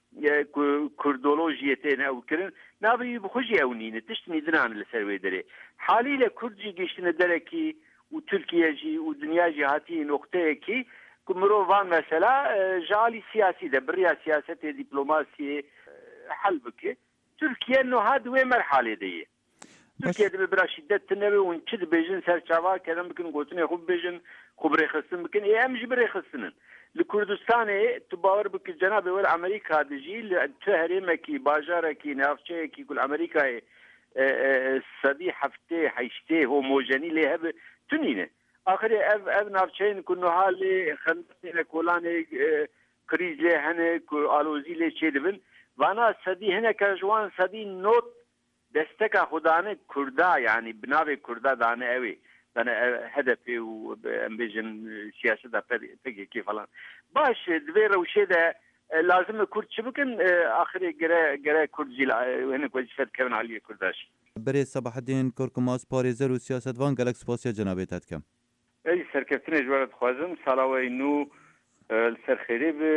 kurdolojiyê têne ew kirin nabî bi xwe jî ew nîne tiştî dinan li ser wê derê halîle Kurd jî giştine derekî û Tirkiye jî û dunya jî hatiye nokteyekî ku mirovan mesela ji alî siyasî de biriya siyasetê dîplomasiyê hel bike Tirkiye niha di wê merhalê de ye Tirkiye dibe bira şiddet tineve û çi dibêjin serçava kerem bikin gotinê xwe bibêjin xwe birêxistin bikin em jî birêxistinin li Kurdistanê tu bawer bikî cenabê we Amerîka de jî li tu herêmekî bajarekî navçeyekî ku li Amerîkayê sedî heftê heştê homojenî lê hebe tunîne axirê ev navçeyên ku niha lê xendeqê kolanê krîz lê hene ku alozî lê çê dibin vana sedî hineke ji wan sedî not desteka xudane Kurda yani bi navê Kurda dane ew dane HDP û em bêjin siyaseta PKK falan baş divê rewşê de lazim e Kurd çi bikin axirê gere Kurd jî hinek wezîfe dikevin aliyê Kurdaş berê Sebaheddin Korkmaz parêzer û siyasetvan gelek spasiya cenabê te dikem ey serkeftinê ji we re dixwazim sala we nû li ser xêrê bi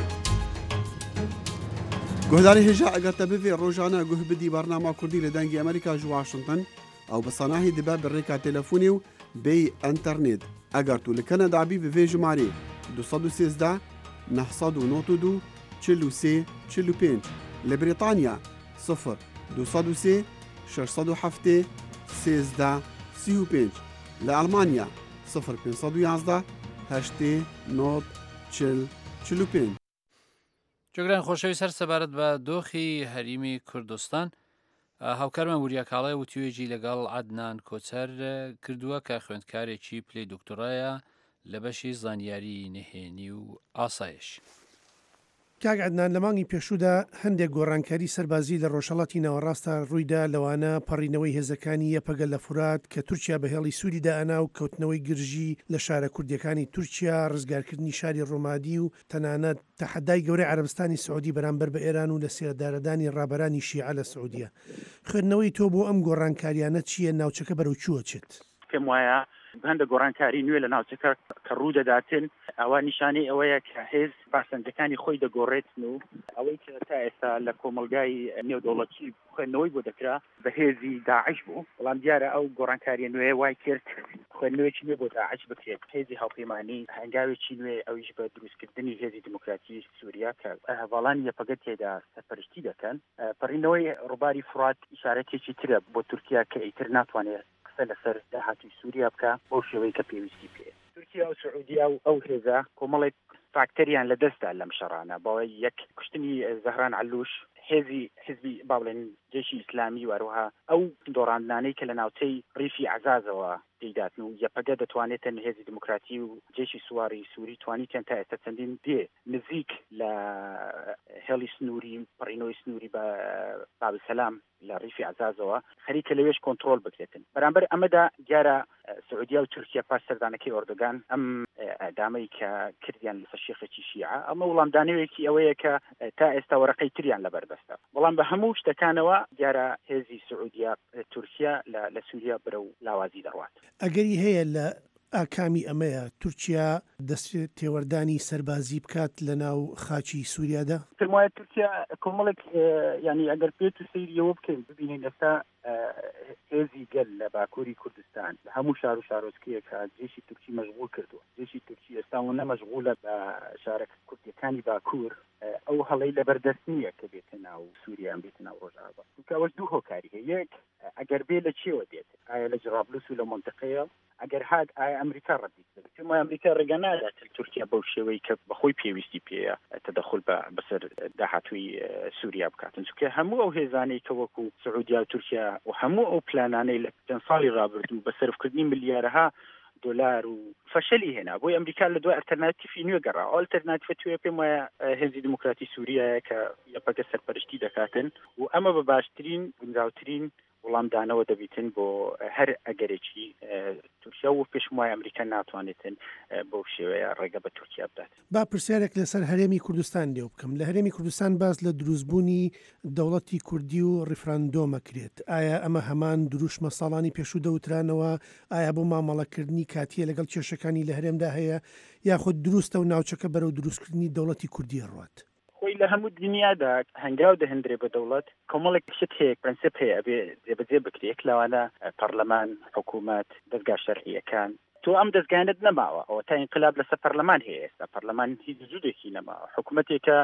گهداری هجا اگر تبیوی روزانه گوه بدی برنامه کردی لدنگی امریکا جو واشنطن او بصناهی دبا بالریکا تلفونی و بی انترنت اگر تو لکندا بی به جماری 213 992 43 45 لبریتانیا 0 203 607 13 35 لألمانیا 0 511 8 9 40 45 جۆگران خۆشەوی سەر سەبارەت بە دۆخی هەریمی کوردستان هاوکارمان وریا کاڵای وتیوێژی لەگەڵ عەدنان کۆچەر کردووە کە خوێندکارێکی پلەی دکتۆرایە لە بەشی زانیاری نهێنی و ئاسایش. کاک عەدنان لە مانگی پێشوودا هەندێک گۆڕانکاری سەربازی لە ڕۆژهەڵاتی ناوەڕاستە ڕوویدا لەوانە پەڕینەوەی هێزەکانی یەپەگەل لە فورات کە تورکیا بەهێڵی سووریدا ئەنا و کەوتنەوەی گرژی لە شارە کوردیەکانی تورکیا ڕزگارکردنی شاری ڕۆمادی و تەنانەت تەحەدای گەورەی عەرەبستانی سعودی بەرامبەر بە ئێران و لە سێدارەدانی ڕابەرانی شیعە لە سعودیە خوێندنەوەی تۆ بۆ ئەم گۆڕانکاریانە چییە ناوچەکە بەرەو چووە چێت پێم وایە هەندە گۆڕانکاری نوێ لە ناوچەکە کە ڕوو دەداتن ئەوە نیشانەی ئەوەیە کە هێز پاسەنجەکانی خۆی دەگۆڕێتن و ئەوەی کە تا ئێستا لە کۆمەلگای نێودەوڵەتی خوێندنەوەی بۆ دەکرا بە هێزی داعش بوو بەڵام دیارە ئەو گۆڕانکاریە نوێ وای کرد خوێندنەوەیکی نوێ بۆ داعش بکرێت هێزی هاوپەیمانی هەنگاوێکی نوێ ئەویش بە دروستکردنی هێزی دموکراتی سووریا کە هەواڵانی یەپەگەت تێدا سەرپەرشتی دەکەن پەڕینەوەی ڕووباری فرات ئیشارەتێکی ترە بۆ تورکیا کە ئیتر ناتوانێت لەسەر داهاتی سووریا بکە بۆ شێوەی کە پێویستی پێ تورکیا و سعودیا و ئەو هێزە کۆمەڵێک فاکتەریان لە دەستدا لەم شەڕانە بەوەی یەک کوشتنی زەهران علوش حزبی باڵێن جێشی ئیسلامی وەروها ئەو دۆڕاندانەی کە لە ناوچەی ڕیفی عەزازەوە دەیداتن و یەپەگە دەتوانێتن هێزی دموکراتی و جێشی سواری سووری توانیتیان تا ئێستا چەندین دێ نزیک لە هێڵی سنووری پڕینەوەی سنووری بە بابسەلام لە ڕیفی عەزازەوە خەریکە لەوێش کۆنتڕۆل بکرێتن. بەرامبەر ئەمەدا دیارە سعودیا و تورکیا پاش سەردانەکەی ئۆردۆگان ئەم ئەدامەی کە کردیان لەسەر شێخێکی شیعە ئەمە وەڵامدانەوەیەکی ئەوەیە کە تا ئێستا وەرەقەی تریان لەبەردەستە. بەڵام بە هەموو شتەکانەوە دیارە هێزی سعودیا تورکیا لە سووریا برە و لاوازی دەڕوات. ئەگەری هەیە لە ئاکامی ئەمەیە تورکیا دەست تێوەردانی سەربازی بکات لە ناو خاچی سووریادا؟ پێم وایە تورکیا کۆمەڵێک ینی ئەگەر پێت و سەیریەوە بکەین ببینین ئێستا هێزی گەل لە باکووری کوردستان لە هەموو شار و شارۆچکەیە کە جێشی تورکی مەشغول کردووە. جێشی تورکی ئێستا نەمەشغولە بە شارەکە کوردیەکانی باکوور ئەو هەڵەی لەبەردەست نییە کە بێتە ناو سووریان بێتە ناو ڕۆژاوا. چونکەوەش دوو هۆکاری هەیە. یەک ئەگەر بێ لە چێوە دێت ئایا لە جرابلوس و لە مۆنتقەیە ئەگەر هات ئایا ئەمریکا ڕەتی دەبێت. پێم وایە ئەمریکا ڕێگە نادات تورکیا بەو شێوەی کە بەخۆی پێویستی پێیە تەدەخل بەسەر داهاتووی سووریا بکاتن. چونکە هەموو ئەو هێزانەی کە وەکو سعودیا و تورکیا و هەموو ئەو پلانانەی لە چەند ساڵی ڕابردوو بە سەرفکردنی ملیارەها دۆلار و فەشەلی هێنا بۆی ئەمریکا لە دوای ئەلتەرناتیفی نوێ گەڕا. ئەو ئەلتەرناتیفە توێ پێم وایە هێزی دموکراتی سووریایە کە یەپەگە سەرپەرشتی دەکاتن و ئەمە بە باشترین گونجاوترین وەڵامدانەوە دەبیتن بۆ هەر ئەگەرێکی تورکیا و پێشم وایە ئەمریکا ناتوانێتن بۆ شێوەیە ڕێگە بە تورکیا بدات. با پرسیارێک لەسەر هەرێمی کوردستان لێو بکەم. لە هەرێمی کوردستان باز لە دروستبوونی دەوڵەتی کوردی و ڕیفراندۆمە کرێت. ئایا ئەمە هەمان دروشمە ساڵانی پێشوو دەوترانەوە؟ ئایا بۆ مامەڵەکردنی کاتیە لەگەڵ کێشەکانی لە هەرێمدا هەیە یاخود دروستە و ناوچەکە بەرەو دروستکردنی دەوڵەتی کوردی ڕوات؟ خۆی لە هەموو دنیادا هەنگاو دەهێنرێ بە دەوڵەت کۆمەڵێک شت هەیە پرەنسیپ هەیە ئەبێ جێبەجێ بکرێت لەوانە پەرلەمان حکوومەت دەستگا شەرعیەکان تۆ ئەم دەستگانت نەماوە ئەوە تا ئینقلاب لەسەر پەرلەمان هەیە ئێستا پەرلەمان هیچ زودێکی نەماوە حکوومەتێکە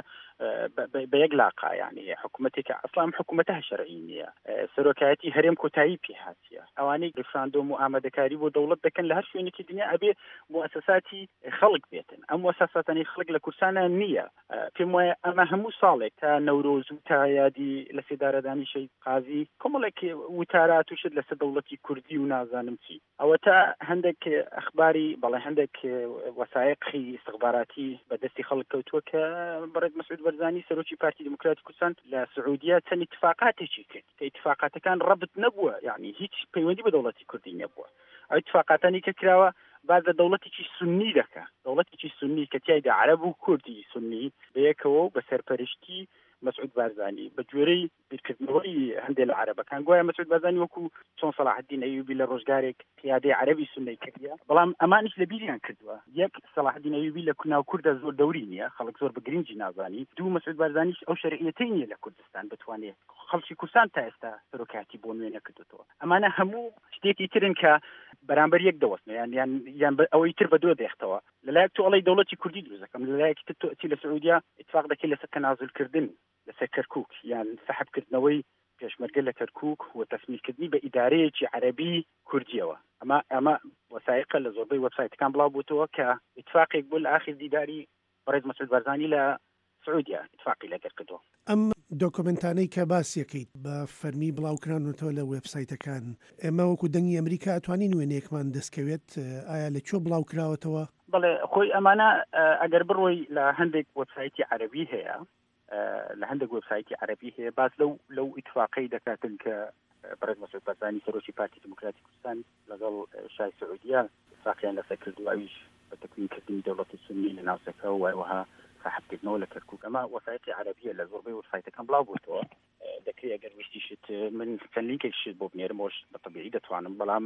بە یەک لاقا یعنی حکوومەتێکە ئەسڵام حکوومەتە شەرعی نییە سەرۆکایەتی هەرێم کۆتایی پێهاتیە ئەوانەی ریفراندۆم و ئامادەکاری بۆ دەوڵەت دەکەن لە هەر شوێنێکی دنیا ئەبێ موسەساتی خەڵک بێتن ئەم موسەساتانی خەڵک لە کورسانە نییە پێم وایە ئەمە هەموو ساڵێک تا نەورۆز و تا یادی لە سێدارەدانی شەید قازی کۆمەڵێک وتارات و شت لەسەر دەوڵەتی کوردی و نازانم چی ئەوە تا هەندێک ئەخباری بەڵێ هەندێک وەسایقی استخباراتی بەدەستی خەڵک کەوتووە کە بەڕێز مەسعود بەرزانی سەرۆکی پارتی دموکراتی کوردستان لە سعودیا چەند اتفاقاتێکی کرد کە اتفاقاتەکان ڕەبط نەبووە یعنی هیچ پەیوەندی بە دەوڵەتی کوردی نەبووە ئەو اتفاقاتانی کە کراوە بعد لە دەوڵەتێکی سنی دەکا دەوڵەتێکی سنی کە تیایدا عەرەب و کوردی سنی بەیەکەوە بە سەرپەرشتی مەسعود بارزانی بە گوێرەی بیرکردنەوەی هەندێک لە عەرەبەکان گوایە مەسعود بارزانی وەکو چۆن سەلاح الدین ئەیوبی لە ڕۆژگارێک پیادەی عەرەبی سنەی کردیە بەڵام ئەمانیش لە بیریان کردووە یەک سەلاح الدین ئەیوبی لە ناو کوردە زۆر دەوری نییە خەڵک زۆر بە گرنگی نازانی دوو مەسعود بارزانیش ئەو شەرعیەتەی نییە لە کوردستان بتوانێت خەڵکی کوردستان تا ئێستا سەرۆکاتی بۆ نوێ نەکردوتەوە ئەمانە هەموو شتێکی ترن کە بەرامبەر یەک دەوەستن یان ئەوەی تر بە دووە دێختەوە لەلایەک تۆ ئەڵی دەوڵەتی کوردی دروست دەکەم لەلایەکی تر لە سعودیا اتفاق دەکەی لەسەر تەنازولکردن لەسەر کەرکووک یان سەحبکردنەوەی پێشمەرگە لە کەرکووک و تەسمیلکردنی بە ئیدارەیەکی عەرەبی کوردیەوە ئەمە وەسایقە لە زۆربەی وەبسایتەکان بڵاو بووتەوە کە اتفاقێک بوو لە ئاخر دیداری بەڕێز مەسعود بارزانی لە سعودیا اتفاقی لەگەر کردووە ئەم دۆکۆمنتانەی کە باسیەکەیت بە فەرمی بڵاوکرانەوە لە وێبسایتەکان ئێمە وەکو دەنگی ئەمریکا ئەتوانین وێنەیەکمان دەستکەوێت ئایا لە کوێ بڵاوکراوەتەوە؟ بەڵێ خۆی ئەمانە ئەگەر بڕۆی لە هەندێک وەبسایتی عەرەبی هەیە لە هەندێک وەبسایتی عەرەبی هەیە باز لەو اتفاقی دەکاتن کە بەڕێز مەسعود بارزانی سەرۆکی پارتی دموکراتی کوردستان لەگەڵ شای سعودیا اتفاقیان لەسەر کردووە ئەویش بە تەکوینکردنی دەوڵەتی سنی لە ناوچەکە و وەروەها ساحبکردنەوە لە کەرکووک ئەمە وەسایتی عەرەبیە لە زۆربەی وەبسایتەکان بڵاو بووتەوە دەکرێت ئەگەر ویستیشت من چەند لینکێکشت بۆ بنێرمەوەش بەتەبیعی دەتوانم بەڵام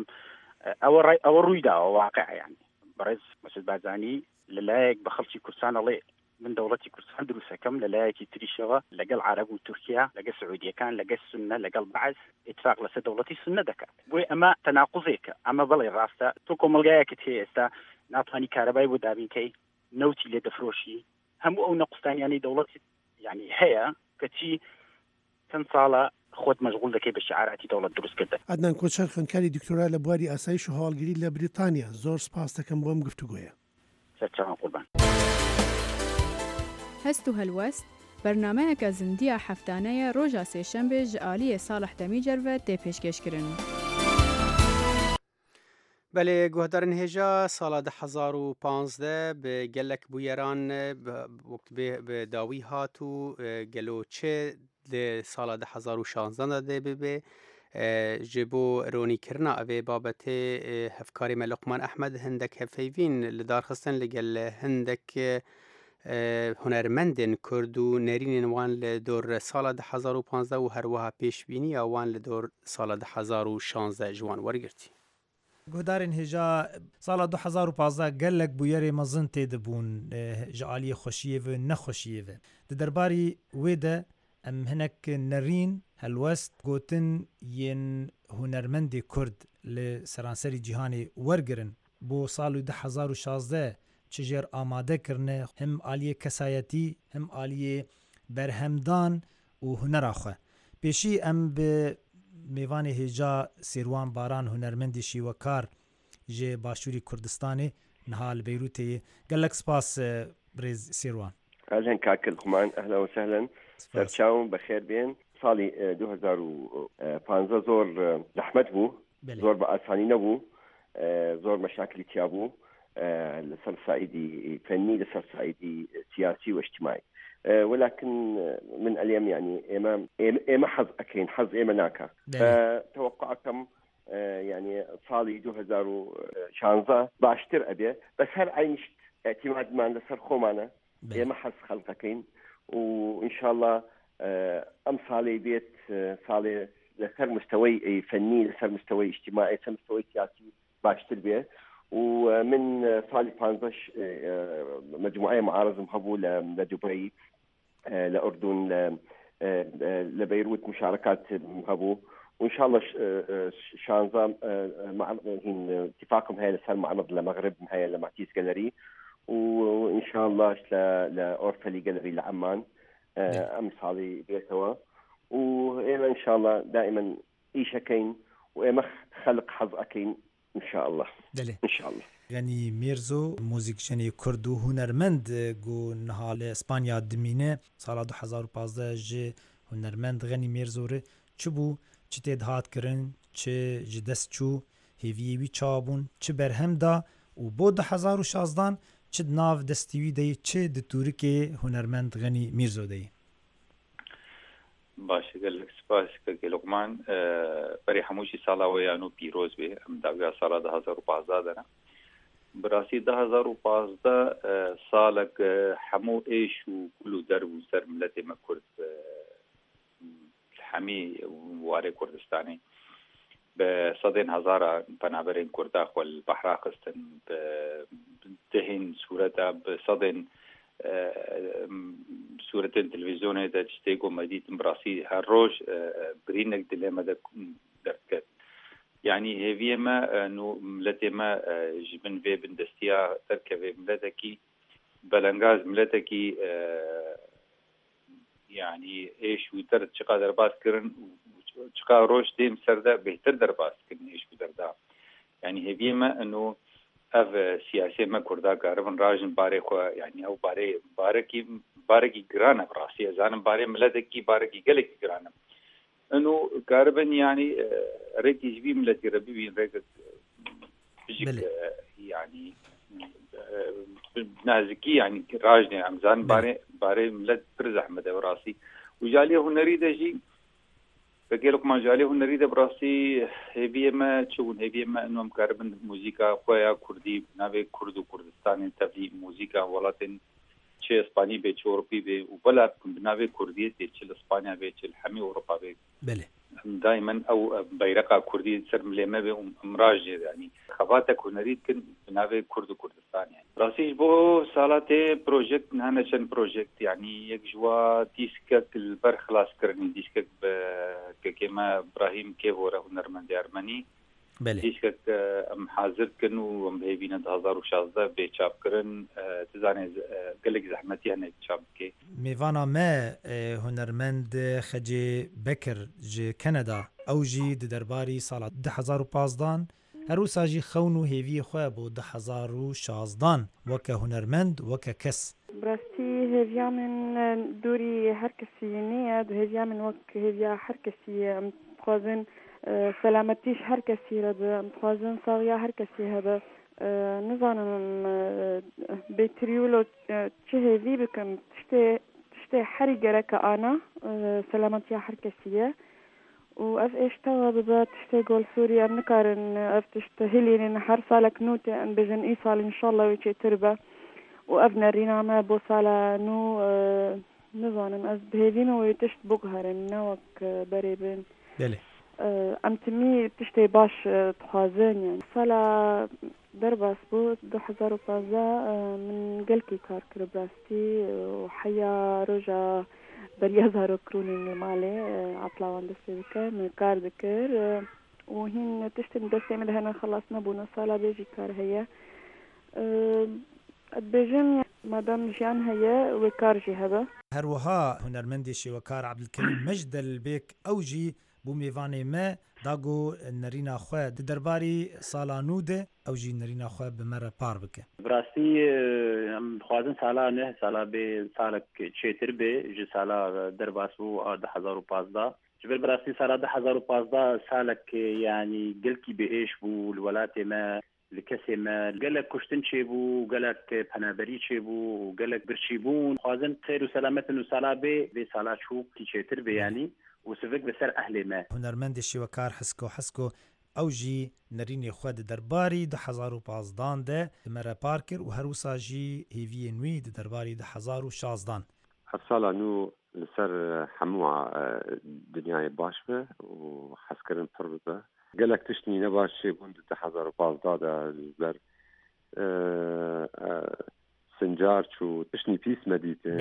ئەوە ڕوویداوە واقعە یعنی بەڕێز مەسعود بارزانی لەلایەک بە خەڵکی کوردستان ئەڵێ من دەوڵەتی کوردستان دروستەکەم لەلایەکی تریشەوە لەگەڵ عەرەب و تورکیا لەگەڵ سعودیەکان لەگەڵ سنە لەگەڵ بەعەز اتفاق لەسەر دەوڵەتی سنە دەکات بۆی ئەمە تەناقوزێکە ئەمە بەڵێ ڕاستە تۆ کۆمەلگایەکت هەیە ئێستا ناتوانی کارەبای بۆ دابینکەی نەوتی لێ دەفرۆشی هەموو ئەو نەقستانیانی دەوڵەتی یعنی هەیە کە چی چەند ساڵە خۆت مەشغول دەکەی بە شعاراتی دەوڵەت دروستکردن. عەدنان کۆچەر خوێندکاری دکتۆرا لە بواری ئاسایش و هەواڵگیری لە بریتانیا زۆر سپاس دەکەم بۆ ئەم گفتوگۆیە. سەرچاوان قوربان. هەست و هەلوەست برنامه‌یەکە زندیە هەفتانەیە ڕۆژە سێشەمبێ ji aliyê Salih Demîcer ve tê pêşkêşkirin. بله گهدارن هجا سال 2015 به گلک بویران وقت به داوی هاتو گلو چه ده سال 2016 داده به جبو رونی کرنا اوی بابت هفکاری ملقمان احمد هندک هفیوین لدار خستن لگل هندک هنرمندن کردو نرین وان لدور سال 2015 و هر وها پیشبینی وان لدور سال 2016 جوان ورگرتی. گهدارن هجا سال 2015 گلک بویری مزن تیدبون جعالی خوشیه و نخوشیه و درباری ویده ام هنک نرین هلوست گوتن ین هنرمند کرد لسرانسری جهانی ورگرن بو سال 2016 چجر آماده کرنه هم آلیه کسایتی هم آلیه برهمدان و هنر آخه پیشی ام به میوان هجا سیروان باران هنرمندی شیوکار جه باشوری کردستانی نهال بیروتی گلک سپاس برز سیروان اهلا كاك الخمان اهلا وسهلا سرچاوم بخير بين صالي 2015 زور زحمت بو زور بأساني نبو زور مشاكل تيابو لسر صعيدي فني لسر صعيدي سياسي واجتماعي ولكن من اليوم يعني إما حظ أكين حظ إما ناكا فتوقعكم يعني صالي 2016 باشتر أبي بس هل عينشت اعتماد معنا لسر خومانا إما حظ خلقكين وإن شاء الله أم صالي بيت صالي لسر مستوي فني لسر مستوي اجتماعي لسر مستوي سياسي باشتر بيه ومن صالي 15 مجموعة معارض مهبو لدبي لأردن لبيروت مشاركات مهبو وإن شاء الله شانزا مع اتفاقهم هاي لسر معرض لمغرب هاي لمعتيز جاليري وإن شاء الله لأورفلي جاليري لعمان أم صالي بيتوا وإما إن شاء الله دائما إيش أكين وإما خلق حظ أكين إن شاء الله دلي. إن شاء الله يعني ميرزو موزيكشني كردو هنرمند جو نهال اسبانيا دمينه سال 2015 جه هنرمند غني ميرزوره چبو چتد هات کرن چ جدس چو هيوي وي چابون چ برهم دا و بو 2016 چ ناو دستيوي دي چ د تورکه هنرمند غني ميرزو دي باشه گلک سپاس که لقمان برای هموشی سالا و یانو پیروز به امداغا سالا 2015 دنا براسی 2015 سالک همو ایش و کلو در و سر ملت مکرد حمی واره کردستانی به صدین هزار پنابرین کرداخ والبحر قستن دهین صورتا به صدین صورتين تلفزيوني دا تشتيقو مديد براسي هالروج برينك دلما دركت يعني هي ما انه ملتي ما جبن في بندستيا تركب ملتكي بلنغاز ملتكي يعني ايش وتر تشقا درباس كرن تشقا روج ديم سردا بهتر درباس كرن ايش ودردا يعني هي ما انه اف سیاسی ما کرده کاربن راجن باره خو يعني او بارکی گرانه براسي زانم باره ملتکی بارکی گلکی گرانه انه کاربن يعني ريت يجبي ملتي ربي بين ريت بيجيك يعني نازكي يعني راجن عمزان باره ملت برزح مده براسي وجاليه نريد اجي بقولك ما جالي هنريد براسي هبيه ما تشون هبيه ما انهم كاربن موسيقى خويا كردي ناوي كردو كردستان تبلي موسيقى ولاتن چه اسباني به چوربي به وبلا ناوي كردي تشل اسبانيا به تشل حمي اوروبا به بله دائما او بيرقا كردي سر مليمه به امراج يعني خباتك هنريد كن ناوي كردو كردستان يعني براسي بو سالاتي بروجكت نانشن بروجكت يعني يك جوا ديسك البر خلاص كرني ديسك كما ابراهيم كيفورا هنرمند ارمني بله ديسك ام حاضر كنو ام هيبين 2016 به چاپ کرن تزانه گلک زحمتي هنه چاپ كي میوانا ما هنرمند خجي بكر جي كندا او جي درباري سال 2015 هروسا جي خونو هيوي خو بو 2016 وك هنرمند وك كس براستی هێویا من دووری هەر کەسی نییە هێویا من وەک هێویا هەر کەسی خوازن سەلامەتیش هەر کەسی هەبە خوازن ساڵیا هەر کەسی هەبە نزانم بێتریولۆ چه هێوی بکەم تشتێ هەری گەرەکە ئانا سەلامەتیا هەر کەسیە و ئەف ئێشتەوە ببە تشتێ گۆلسووری ئەم نکارن ئەف تشتە هێلێنن هەر ساڵێک نوتێ ئەن بژن ئی ساڵ ئینشاءڵڵا وی چێتر بە و ئەف نەرینامە بۆ ساڵە نو نزانم ئەس بهێوینەوەی تشت بگهەرن نەوەک بەرێ بن ئەم تمی تشتێ باش دخوازن یان ساڵە دەرباس بوو 2015 من گەلکی کار کرد براستی و حەیا ڕۆژە بەریا زارۆکرونین ماڵێ عەپڵاوان دەستێ بکەن کار دەکرد و هین تشتم دەستێ من هەنە خلاص نەبوونە ساڵە بێژی کار هەیە بێژم مادام ژیان هەیە وێ کارژی هەبە هەروەها هونەرمەندێکی وەکار عەبدولکەریم مەجدەلبێک ئەوژی بوو میێوانێ me داگۆ نەرینا خوێ di derbarî sala nû de ew jî nêrîna xwe bi me re par bike. Birastî em dixwazin sala neh sala bê salek çêtir bê ji sala derbas bû a 2015 ji ber birastî sala 2015 salek yanî gelkî bêêş bû li welatê me li kesê me gelek kuştin çêbû gelek penaberî çêbû gelek birçîbûn dixwazin xêr û selametin û sala bê vê sala çûkî çêtir bê yanî وسفك بسر أهل ما هنرمندشی وکار حسکو ئەو ژی نەرینێ خۆ di derbarî 2015 de mere parkir û herwisa jî hêviyê nûî di derbarî 2016 her sala nû li ser hemû dinyayê baş be û hezkirin pir bibe gelek tiştî ne baş çêbûn di 2015 de li ber sincar çû tiştî pîs me dîtin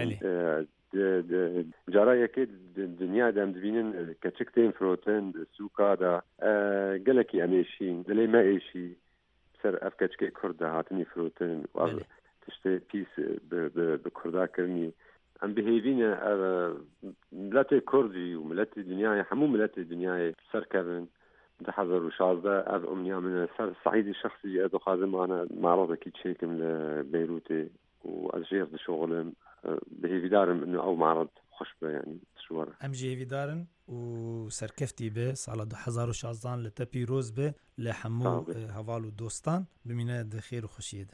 جارا یەکێ دنیا دەم دبینن کەچک تێن فرۆتن سووکا دا گەلێکی ئەمێشین دلێ مەئێشی سەر ئەف کەچکێ کووردا هاتنی فرۆتن تشتێ پیس بە کورداکردنی ئەم بهێوینە ملەتی کوردی و ملەتی دنیای هەموو ملەتی دنیای سەرکەون 2016 ئەv ئەمنیا منە سەر سعیدی شخصی ئەدخوازمانە ماڕۆزێکی چێکم لە بەیروتێ و ئەژێر دشۆڵم بهێویدارم ئەو معرض خوش بە ینی شوەرە ئەم جی هێویدارن و سەرکەفتی بێ ساڵە 2016 لە تەپی ڕۆز بێ لە هەموو هەواڵ و دۆستان بمینە دەخێر و خۆشیێدە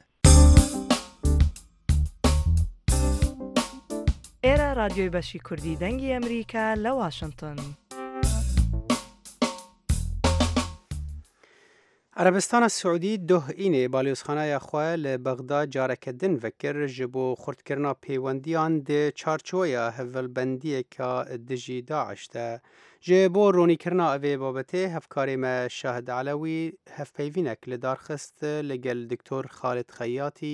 ئێرە رادیۆی بەشی کوردی دەنگی ئەمریکا لە واشنگتن عربستان سعودی دۆهئینێ بالیۆزخانەیە خۆ لە بەغدا جارێکە din vekir ji bo xurtkirina pêwendiyan di çarçoya hevalbendiyeka dijî Daeş de ji bo ronîkirina evê babetê hevkarê me Şahid Elewî hevpeyvînek li darxist li gel Diktor Xalid Xeyyatî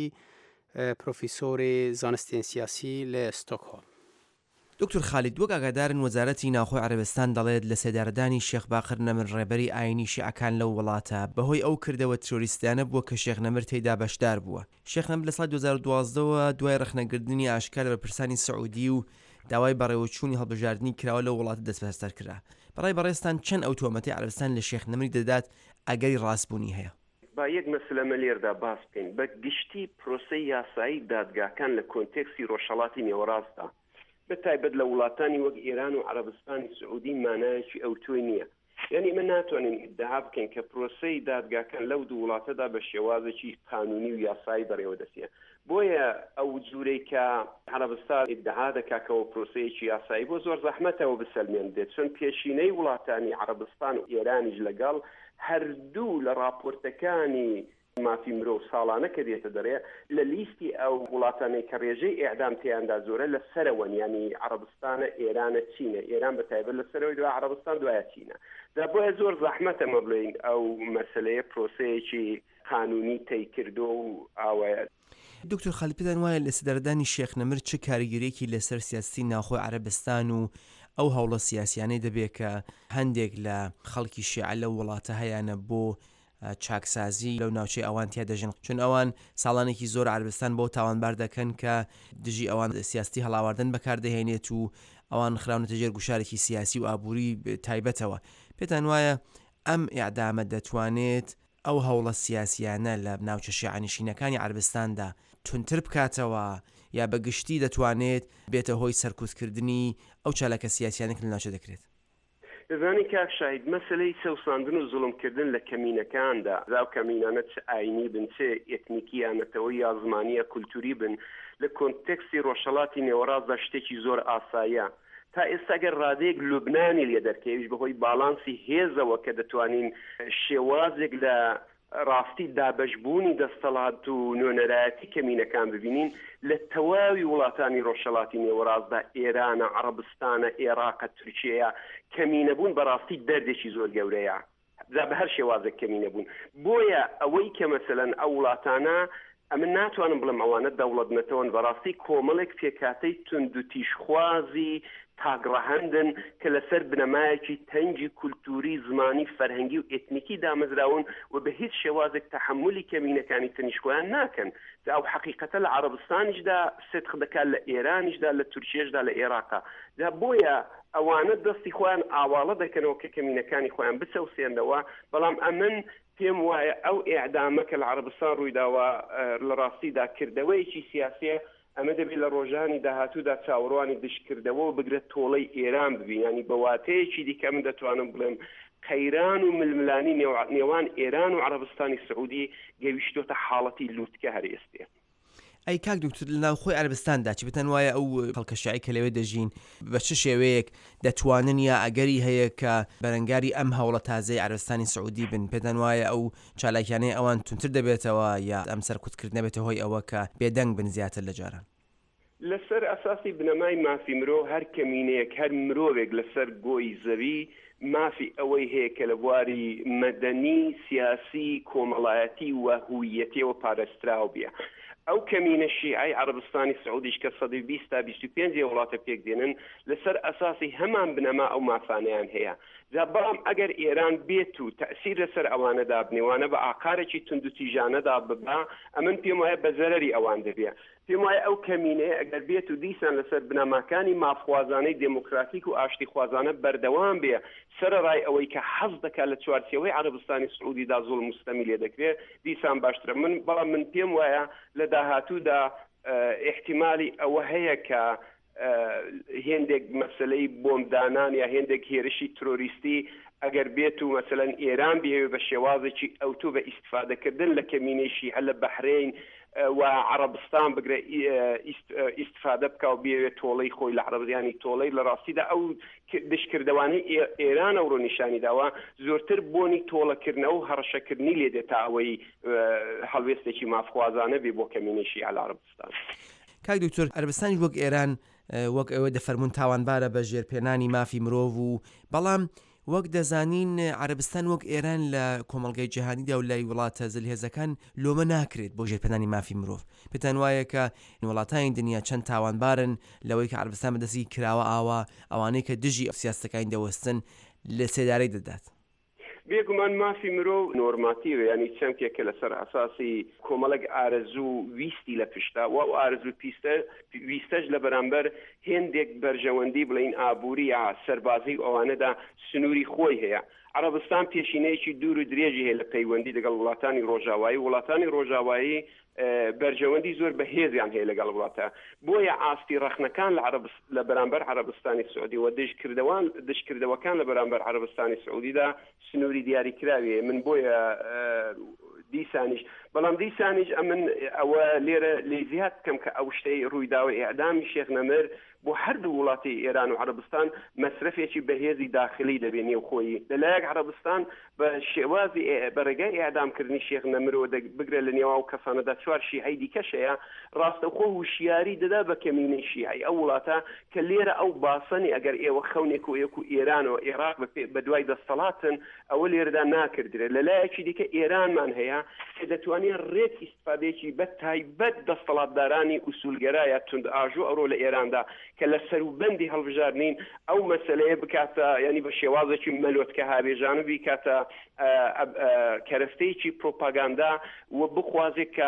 profîsorê zanistên siyasî li Stockholm. دکتۆر خالید وەک ئاگادارن وەزارەتی ناوخۆی عەرەبستان دەڵێت لە سێدارەدانی شێخ باقر نەمر ڕێبەری ئاینی شیعەکان لەو وڵاتە بەهۆی ئەو کردەوە ترۆریستیانە بووە کە شێخ نەمر تێیدا بەشدار بووە. شێخ نەمر لە ساڵ 2012 دوای ڕخنەگرتنی ئاشکار لە بەرپرسانی سعودی و داوای بەڕێوەچوونی هەڵبژاردننی کراوە لەو وڵاتە دەست بەسەر کرا. بەڕای بەڕێستان چەند ئەو تۆمەتی عەرەبستان لە شێخ نەمری دەدات ئەگەری ڕاستبوونی هەیە؟ با یەک مەسلەمە لێردا باس بکەین بە گشتی پرۆسەی یاسایی دادگاکان لە کۆنتێکسی ڕۆژهەڵاتی نێوەڕاستە بەتایبەت لە وڵاتانی وەک ئێران و عەرەبستانی سعودی مانایەکی ئەو توی نییە. یعنی من ناتوانین ئیدعا بکەین کە پرۆسەی دادگاکان لەو دوو وڵاتەدا بە شێوازێکی قانونی و یاسایی بەڕێوە دەچێت. بۆیە ئەو جوورەی کە عەرەبستان ئیدعا دەکاتەوە پرۆسەیەکی یاسایی بۆ زۆر زەحمەتەوە بسەلمێنرێت چۆن پێشینەی وڵاتانی عەرەبستان و ئێرانیش لەگەڵ هەردوو لە راپۆرتەکانی مافی مرۆڤ ساڵانە کە دێتە دەرێ لە لیستی ئەو وڵاتانەی کە ڕێژەی ئێعدام تیاندا زۆرە لە سەرەوەن ینی عەرەبستانە ئێرانە چینە ئێران بەتایبەت لە سەرەوەی دوای عەرەبستان دوایە چینە دا بۆیە زۆر زەحمەتە مە بڵێین ئەو مەسەلەیە پرۆسەیەکی قانونی تەی کردو و ئاوایە. دکتۆر خالید پێتان وایە لە سەردانی شێخ نەمر چه کاریگەریەکی لەسەر سیاسی ناوخۆی عەرەبستان و ئەو هەوڵە سیاسیانەی دەبێت کە هەندێک لە خەڵکی شیعە لەو وڵاتە هەیەە بۆ چاکسازی لەو ناوچەی ئەوان تیا دەژن چون ئەوان ساڵانێکی زۆر عەرەبستان بۆ تاوانبار دەکەن کە دژی ئەوان سیاستی هەڵاوردن بەکاردەهێنێت و ئەوان خراونەتە ژێر گوشارێکی سیاسی و ئابووری تایبەتەوە. پێتان وایە ئەم ئیعدامە دەتوانێت ئەو هەوڵە سیاسیانە لە ناوچە شیعەنشینەکانی عەرەبستاندا تونتر بکاتەوە یا بەگشتی دەتوانێت بێتە هۆی سەرکوتکردنی ئەو چالەکە سیاسیانێک لە ناوچە دەکرێت. دەزانی کاک شاید مەسلەی سەوساندن و زوڵمکردن لە کەمینەکاندا زاو کەمینانە چ ئاینی بن چێ ئێتنیکیانەتەوە یا زمانیە کولتوری بن لە کۆنتێکسی ڕۆژهەڵاتی نێوەڕاستدا شتێکی زۆر ئاساییە. تا ئێستا گەر ڕادەیەک لوبنانی لێ دەرکەویش بەهۆی باڵانسی هێزەوە کە دەتوانین شێوازێک لە ڕاستی دابەشبوونی دەستەڵات و نوێنەرایەتی کەمینەکان ببینین لە تەواوی وڵاتانی ڕۆژهەڵاتی نێوەڕاستدا ئێرانە، عەرەبستانە، ئێراقە، تورکیەیە کەمینەبوون بەڕاستی دەردێکی زۆر گەورەیە. بە هەر شێوازێک کەمینەبوون. بۆیە ئەوەی کە مەسەلەن ئەو وڵاتانە ئەمن ناتوانم بڵم ئەوانە دەوڵەت نەتەوەن بەڕاستی کۆمەڵێک پێکاتەی تند و تیشخوازی تاگڕەهەندن کە لەسەر بنەمایەکی تەنگی کولتوری زمانی فەرهەنگی و ئێتنیکی دامەزراون و بە هیچ شێوازێک تەحملی کەمینەکانی تەنیشکۆیان ناکەن. ئەو حەقیقەتە لە عەرەبستانیشدا سێت دەکات، لە ئێرانیشدا، لە تورکیەشدا، لە ئێراقا. دا بۆیە ئەوانە دەستی خۆیان ئاواڵە دەکەنەوە کە کەمینەکانی خۆیان بچەوسێنەوە، بەڵام ئەمن پێم وایە ئەو ئێعدامە کە لە عەرەبستان ڕوویداوە لە ڕاستیدا کردەوەیەکی سیاسیە ئەمە دەبێت لە ڕۆژانی داهاتوودا چاوەڕوانی دشکردەوە و بگرێت تۆڵەی ئێران ببین. ینی بە واتەیەکی دیکە من دەتوانم بڵێم قەیران و ململانی نێوان ئێران و عەرەبستانی سعودی گەیشتۆتە حاڵەتی لووتکە هەر ئێستێ. ئەی کاک دکتۆر لە ناوخۆی عەرەبستاندا چی بتەن وایە ئەو خەڵکەشایی کە لەوێ دەژین بە چ شێوەیەک دەتوانن یا ئەگەری هەیە کە بەرەنگاری ئەم هەوڵە تازەی عەرەبستانی سعودی بن، پێتەن وایە ئەو چالاکیانەی ئەوان تونتر دەبێتەوە یا ئەم سەرکوتکردنە بێتە هۆی ئەوە کە بێدەنگ بن زیاتر لە جاران؟ لەسەر ئەساسی بنەمای مافی مرۆ هەر کەمینەیەک هەر مرۆڤێک لەسەر گۆی زەوی مافی ئەوەی هەیە کە لە بواری مەدەنی، سیاسی، کۆمەڵایەتی و هویەتیەوە پارێزراو بێ. ئەو کەمینە شیعی عەرەبستانی سعودیش کە 120 تا 25 وڵاتە پێک دێنن لەسەر ئەساسی هەمان بنەما ئەو مافانەیان هەیە. بەڵام ئەگەر ئێران بێت و تەئسیر لەسەر ئەوانەدا بنێوانە بە ئاقارێکی تند و تیژانەدا ببا، ئەمن پێم وایە بە زەرەری ئەوان دەبێت. پێم وایە ئەو کەمینەیە ئەگەر بێت و دیسان لەسەر بنەماکانی مافخوازانەی دموکراتیک و ئاشتی خوازانە بەردەوام بێ سەرڕای ئەوەی کە حەز دەکات لە چوارچێوەی عەرەبستانی سعودیدا زوڵم مستەمی لێ دەکرێت دیسان باشترە. بەڵام من پێم وایە لە داهاتوودا احتیمالی ئەوە هەیە کە هێندێک مەسلەی بۆمدانان یا هێندێک هێرشی ترۆریستی ئەگەر بێت و مەسەلەن ئێران بێ بە شێوازێکی ئەوتو بە ئیستفادەکردن لە کەمینەی هەل لە بەحرین و عەرەبستان بگرێ ئیستفادە بکە و بێوێت تۆڵەی خۆی لە عەرەبیانی تۆڵەی لە ڕاستیدا ئەو دشکردەوانی ئێران ئەوڕۆ نیشانی داوە زۆرتر بۆنی تۆڵەکردنەوە و هەڕەشەکردنی لێ دێت تا ئەوەی هەڵوێستێکی مافخوازانە بێ بۆ کەمینەی لە عەرەبستان. کاک دکتۆر عەرەبستانی وەک ئێران وەک ئەوە دەفەرمون تاوانبارە بە ژێرپێنانی مافی مرۆڤ و بەڵام وەک دەزانین عەرەبستان وەک ئێران لە کۆمەڵگەی جیهانیدا و لای وڵاتە زلهێزەکان لۆمە ناکرێت بۆ ژێرپێنانی مافی مرۆڤ. پێتان وایە کە وڵاتانی دنیا چەند تاوانبارن لەوەی کە عەرەبستان بەدەستی کراوە ئاوا ئەوانەی کە دژی سیاسەکانی دەوەستن لە سێدارەی دەدات. بێگومان مافی مرۆڤ نۆرماتیوە، ینی چەمکێکە لەسەر ئاساسی کۆمەڵک ئارەزوو ویستی لە پشتا و ئارەزوو ویستەش لە بەرامبەر هێندێک بەرژەوەندی بڵین ئابووری یا سەربازی ئەوانەدا سنووری خۆی هەیە. عەرەبستان پێشینەیەکی دوور و درێژی هەیە لە پەیوەندی لەگەڵ وڵاتانی ڕۆژاوایی بەرژەوەندی زۆر بەهێزیان هەیە لەگەڵ وڵاتە. بۆیە ئاستی ڕەخنەکان لە بەرامبەر عەرەبستانی سعودی و دشکردەوەکان لە بەرامبەر عەرەبستانی سعودیدا سنووری دیاریکراویە. من بۆیە دیسانیش بەڵام دیسانیش ئەمن ئەوە لێرە لێ زیاد بکەم کە ئەو شتەی ڕوویداوە ئیعدامی شێخ نەمر بۆ هەردوو وڵاتی ئێران و عەرەبستان مەسرفێکی بەهێزی داخلی دەبێت نێو خۆی. لەلایەک عەرەبستان بە شێوازی بەڕێگای ئیعدامکردنی شێخ نەمرەوە بگرێ لە نێو ئەو کەسانەدا 4 شیعی دیکەشەیە ڕاستەوخۆ وشیاری دەدا بە کەمینەی شیعی ئەو وڵاتە کە لێرە ئەو باسەنی ئەگەر ئێوە خەونێک و یەک و ئێران و عێراق بە دوای دەسەڵاتن ئەوە لێرەدا ناکردرێت. لەلایەکی دیکە ئێرانمان هەیە کە دەتوانێت ڕێک ئیستفادەیەکی بە تایبەت دەسەڵاتدارانی ئوسولگەرایە تند ئاژوو ئەوڕۆ لە ئێراندا کە لە سەروبەندی هەڵبژارنین ئەو مەسەلەیە بکاتە ینی بە شێوازێکی مەلۆتکە هاوێژانە بیکاتە کەرەستەیەکی پرۆپاگاندا و بخوازێت کە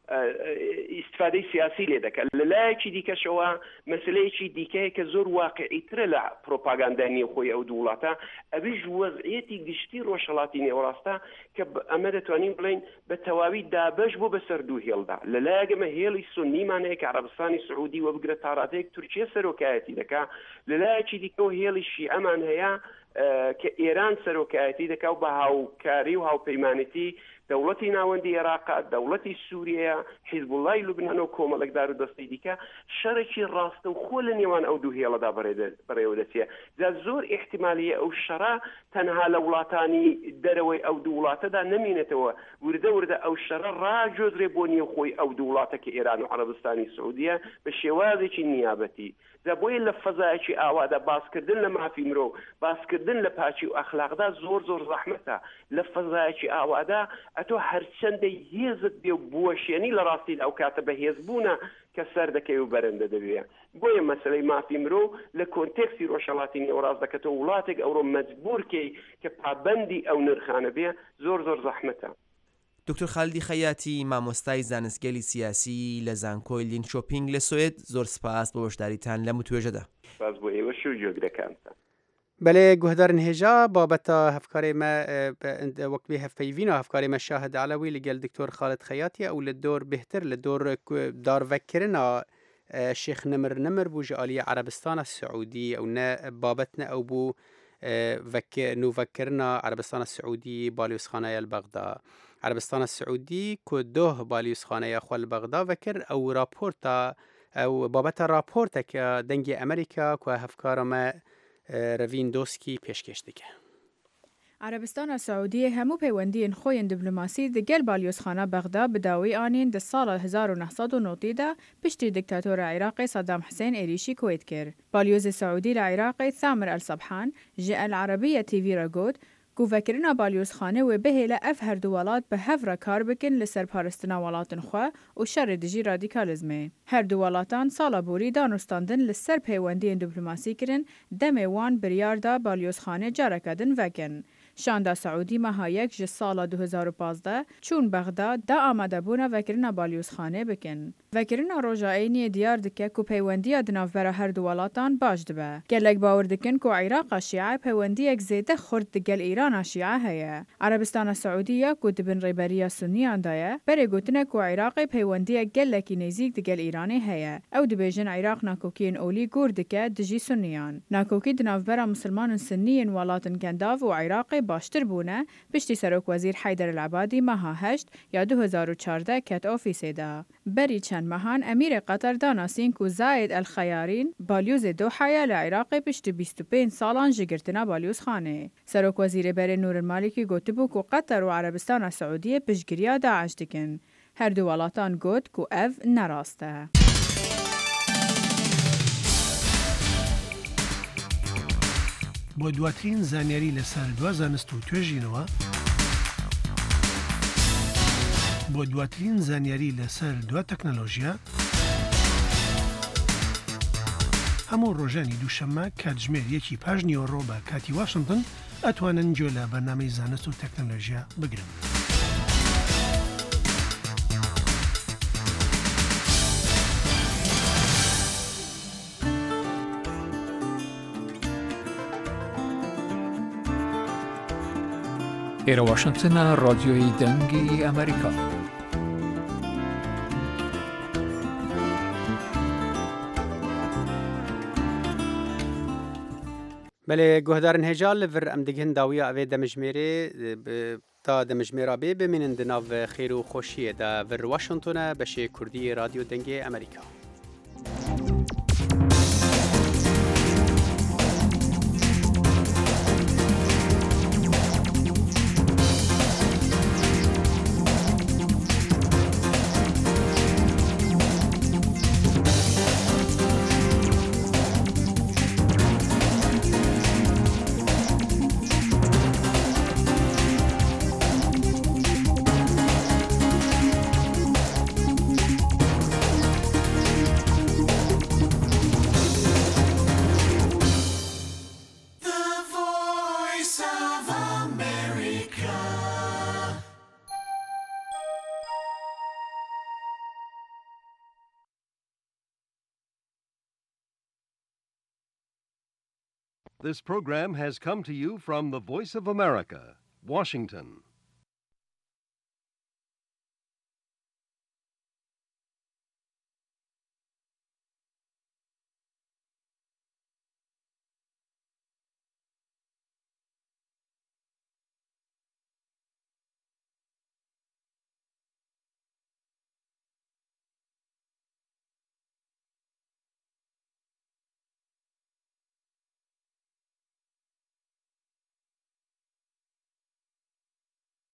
ئیسفادەی سیاسی لێ دەکات لەلایەکی دیکەشەوە مەسلەیەکی دیکەیە کە زۆر واقعیترە لە پرۆپاگاندای خۆی ئەو دوو وڵاتە ئەویش وەزعیەتی گشتی ڕۆژهەڵاتی نێوەڕاستە کە ئەمە دەتوانین بڵین بە تەواوی دابەش بۆ بەسەر دوو هێڵدا لەلایەگەمە هێڵی سونیمانەیە کە عەرەبستانی سعودی وە بگرە تا ڕادەیەک تورکیە سەرۆکایەتی دەکات لەلایەکی دیکەەوە هێڵی شیعەمان هەیە کە ئێران سەرۆکایەتی دەکات و بە هاوکاری و هاوپەیمانەتی دەوڵەتی ناوەندی عێراق دەوڵەتی سووریە حیزب اللهی لوبنان و کۆمەڵێکدار و دەستەی دیکە شەڕێکی ڕاستە و خۆ لە نێوان ئەو دوو هێڵەدا بەڕێوە دەچێ جا زۆر احتیمالیە ئەو شەڕە تەنها لە وڵاتانی دەرەوەی ئەو دوو وڵاتەدا نەمینێتەوە وردە ئەو شەڕە ڕاجۆزرێ بۆ نیە خۆی ئەو دوو وڵاتە کە ئێران و عەرەبستانی سعودیە بە شێوازێکی نیابەتی جا بۆیە لە فەزایەکی ئاوادا باسکردن لە مافی مرۆ باسکردن لە پاچی و ئەخلاقدا زۆر زەحمەتە لە فەزایەکی ئاوادا ئەتۆ هەرچەندەی هێزت بێ و بوەشێنی لە ڕاستی ئەو کاتە بە هێزبوونە کە سەر دەکەی و بەرەندە دەبێ بۆیە مەسلەی مافی مرۆ لە کۆنتێکسی ڕۆژهەڵاتی نێوەڕاست دەکەتەوە وڵاتێک ئەوڕۆ مەجبورکەی کە پابەندی ئەو نرخانە بێ زۆر زەحمەتە. دکتۆر خالدی خەیاتی مامۆستای زانستگەلی سیاسی لە زانکۆی لینکۆپینگ لە سوێد زۆر سپاس بۆ بەشداریتان لەم توێژەدا. سپاس بۆ ئێوەش و جۆگرەکانتان. بله گوهدارن هجا بابت هفکاری ما وقت به هفپیوین و هفکاری ما شاهد علوی لگل دکتور خالد خیاطی او لدور بهتر لدور دار وکرنا شیخ نمر بو جالی عربستان السعودی او نه بابتنا او بو نو وکرنا عربستان السعودی بالیوسخانه البغداد عربستان السعودی که دوه بالیوسخانه خال بغداد وکر او راپورتا او بابت راپورتا که دنگی امریکا که هفکار ما روین دوسکی پیشکش دیگه. عربستان سعودی همو پیوندین خوین دیپلماسی دگل بالیوسخانه بغداد بداوی آنین در سال 1990 دا پشتی دکتاتور عراق صدام حسین ایریشی کویت کر. بالیوز سعودی لعراق ثامر الصبحان جاء العربية تي را گود گوفکرنا بالیوسخانه و به لأف هر دوالات به هفرا کار بکن لسر پارستنا والاتن خواه و شر دجی رادیکالزمه. هر دوالاتان سالا بوری دانستاندن لسر پیوندین دیپلماسی کرن دم وان بریاردا بالیوسخانه جارکدن وکن. شاندا سعودی مهایک ج سال 2015 چون بغداد دا آماده بونا وکرنا بالیوسخانه بکن. وکرنا روجاینی دیار دکه کو پیوندی دناور هر دوالاتان باش دبه. گلک باور دکن کو عراق شیعه پیوندی اک زیده خورد دگل ایران شیعه هیا. عربستان سعودیه کو دبن ریبریا سنیان دایه بره گوتنه کو عراق پیوندی گلکی نزیک دگل ایرانی هیا. او دبیجن عراق ناکوکین اولی گور دکه دجی سنیان. ناکوکی دناور مسلمان سنیین والاتن گنداو و عراق باشتر بونه پشتی سروک وزیر حیدر العبادی ماها 8 یا 2014 کت آفیسی دا. بری چند ماهان امیر قطر داناسین کو زاید الخیارین بالیوز دوحه لعراق پشتی 25 سالان جگرتنا بالیوز خانه. سروک وزیر بری نور المالکی گوته بو کو قطر و عربستان سعودی پشگریا داعش دکن. هر دو ولاتان گوت کو اف نراسته. بۆ دواترین زانیاری لەسەر دوا زانست و توێژینەوە بۆ دواترین زانیاری لەسەر دوا تەکنەلۆژیا هەموو ڕۆژانی دووشەممە کاتژمێر 1:05 بە کاتی واشنگتن ئەتوانن گوێ لە بەرنامەی زانست و تەکنەلۆژیا بگرن. ئێرە واشنگتنە ڕادیۆی دەنگی ئەمریکا. بله گوهدارن هجال لور ام دگهن داویا اوی دمجمیره تا دمجمیره بی بمینن دناو خیر و خوشیه دا ور واشنگتن بشه کردی رادیو دنگی امریکا. This program has come to you from the Voice of America, Washington.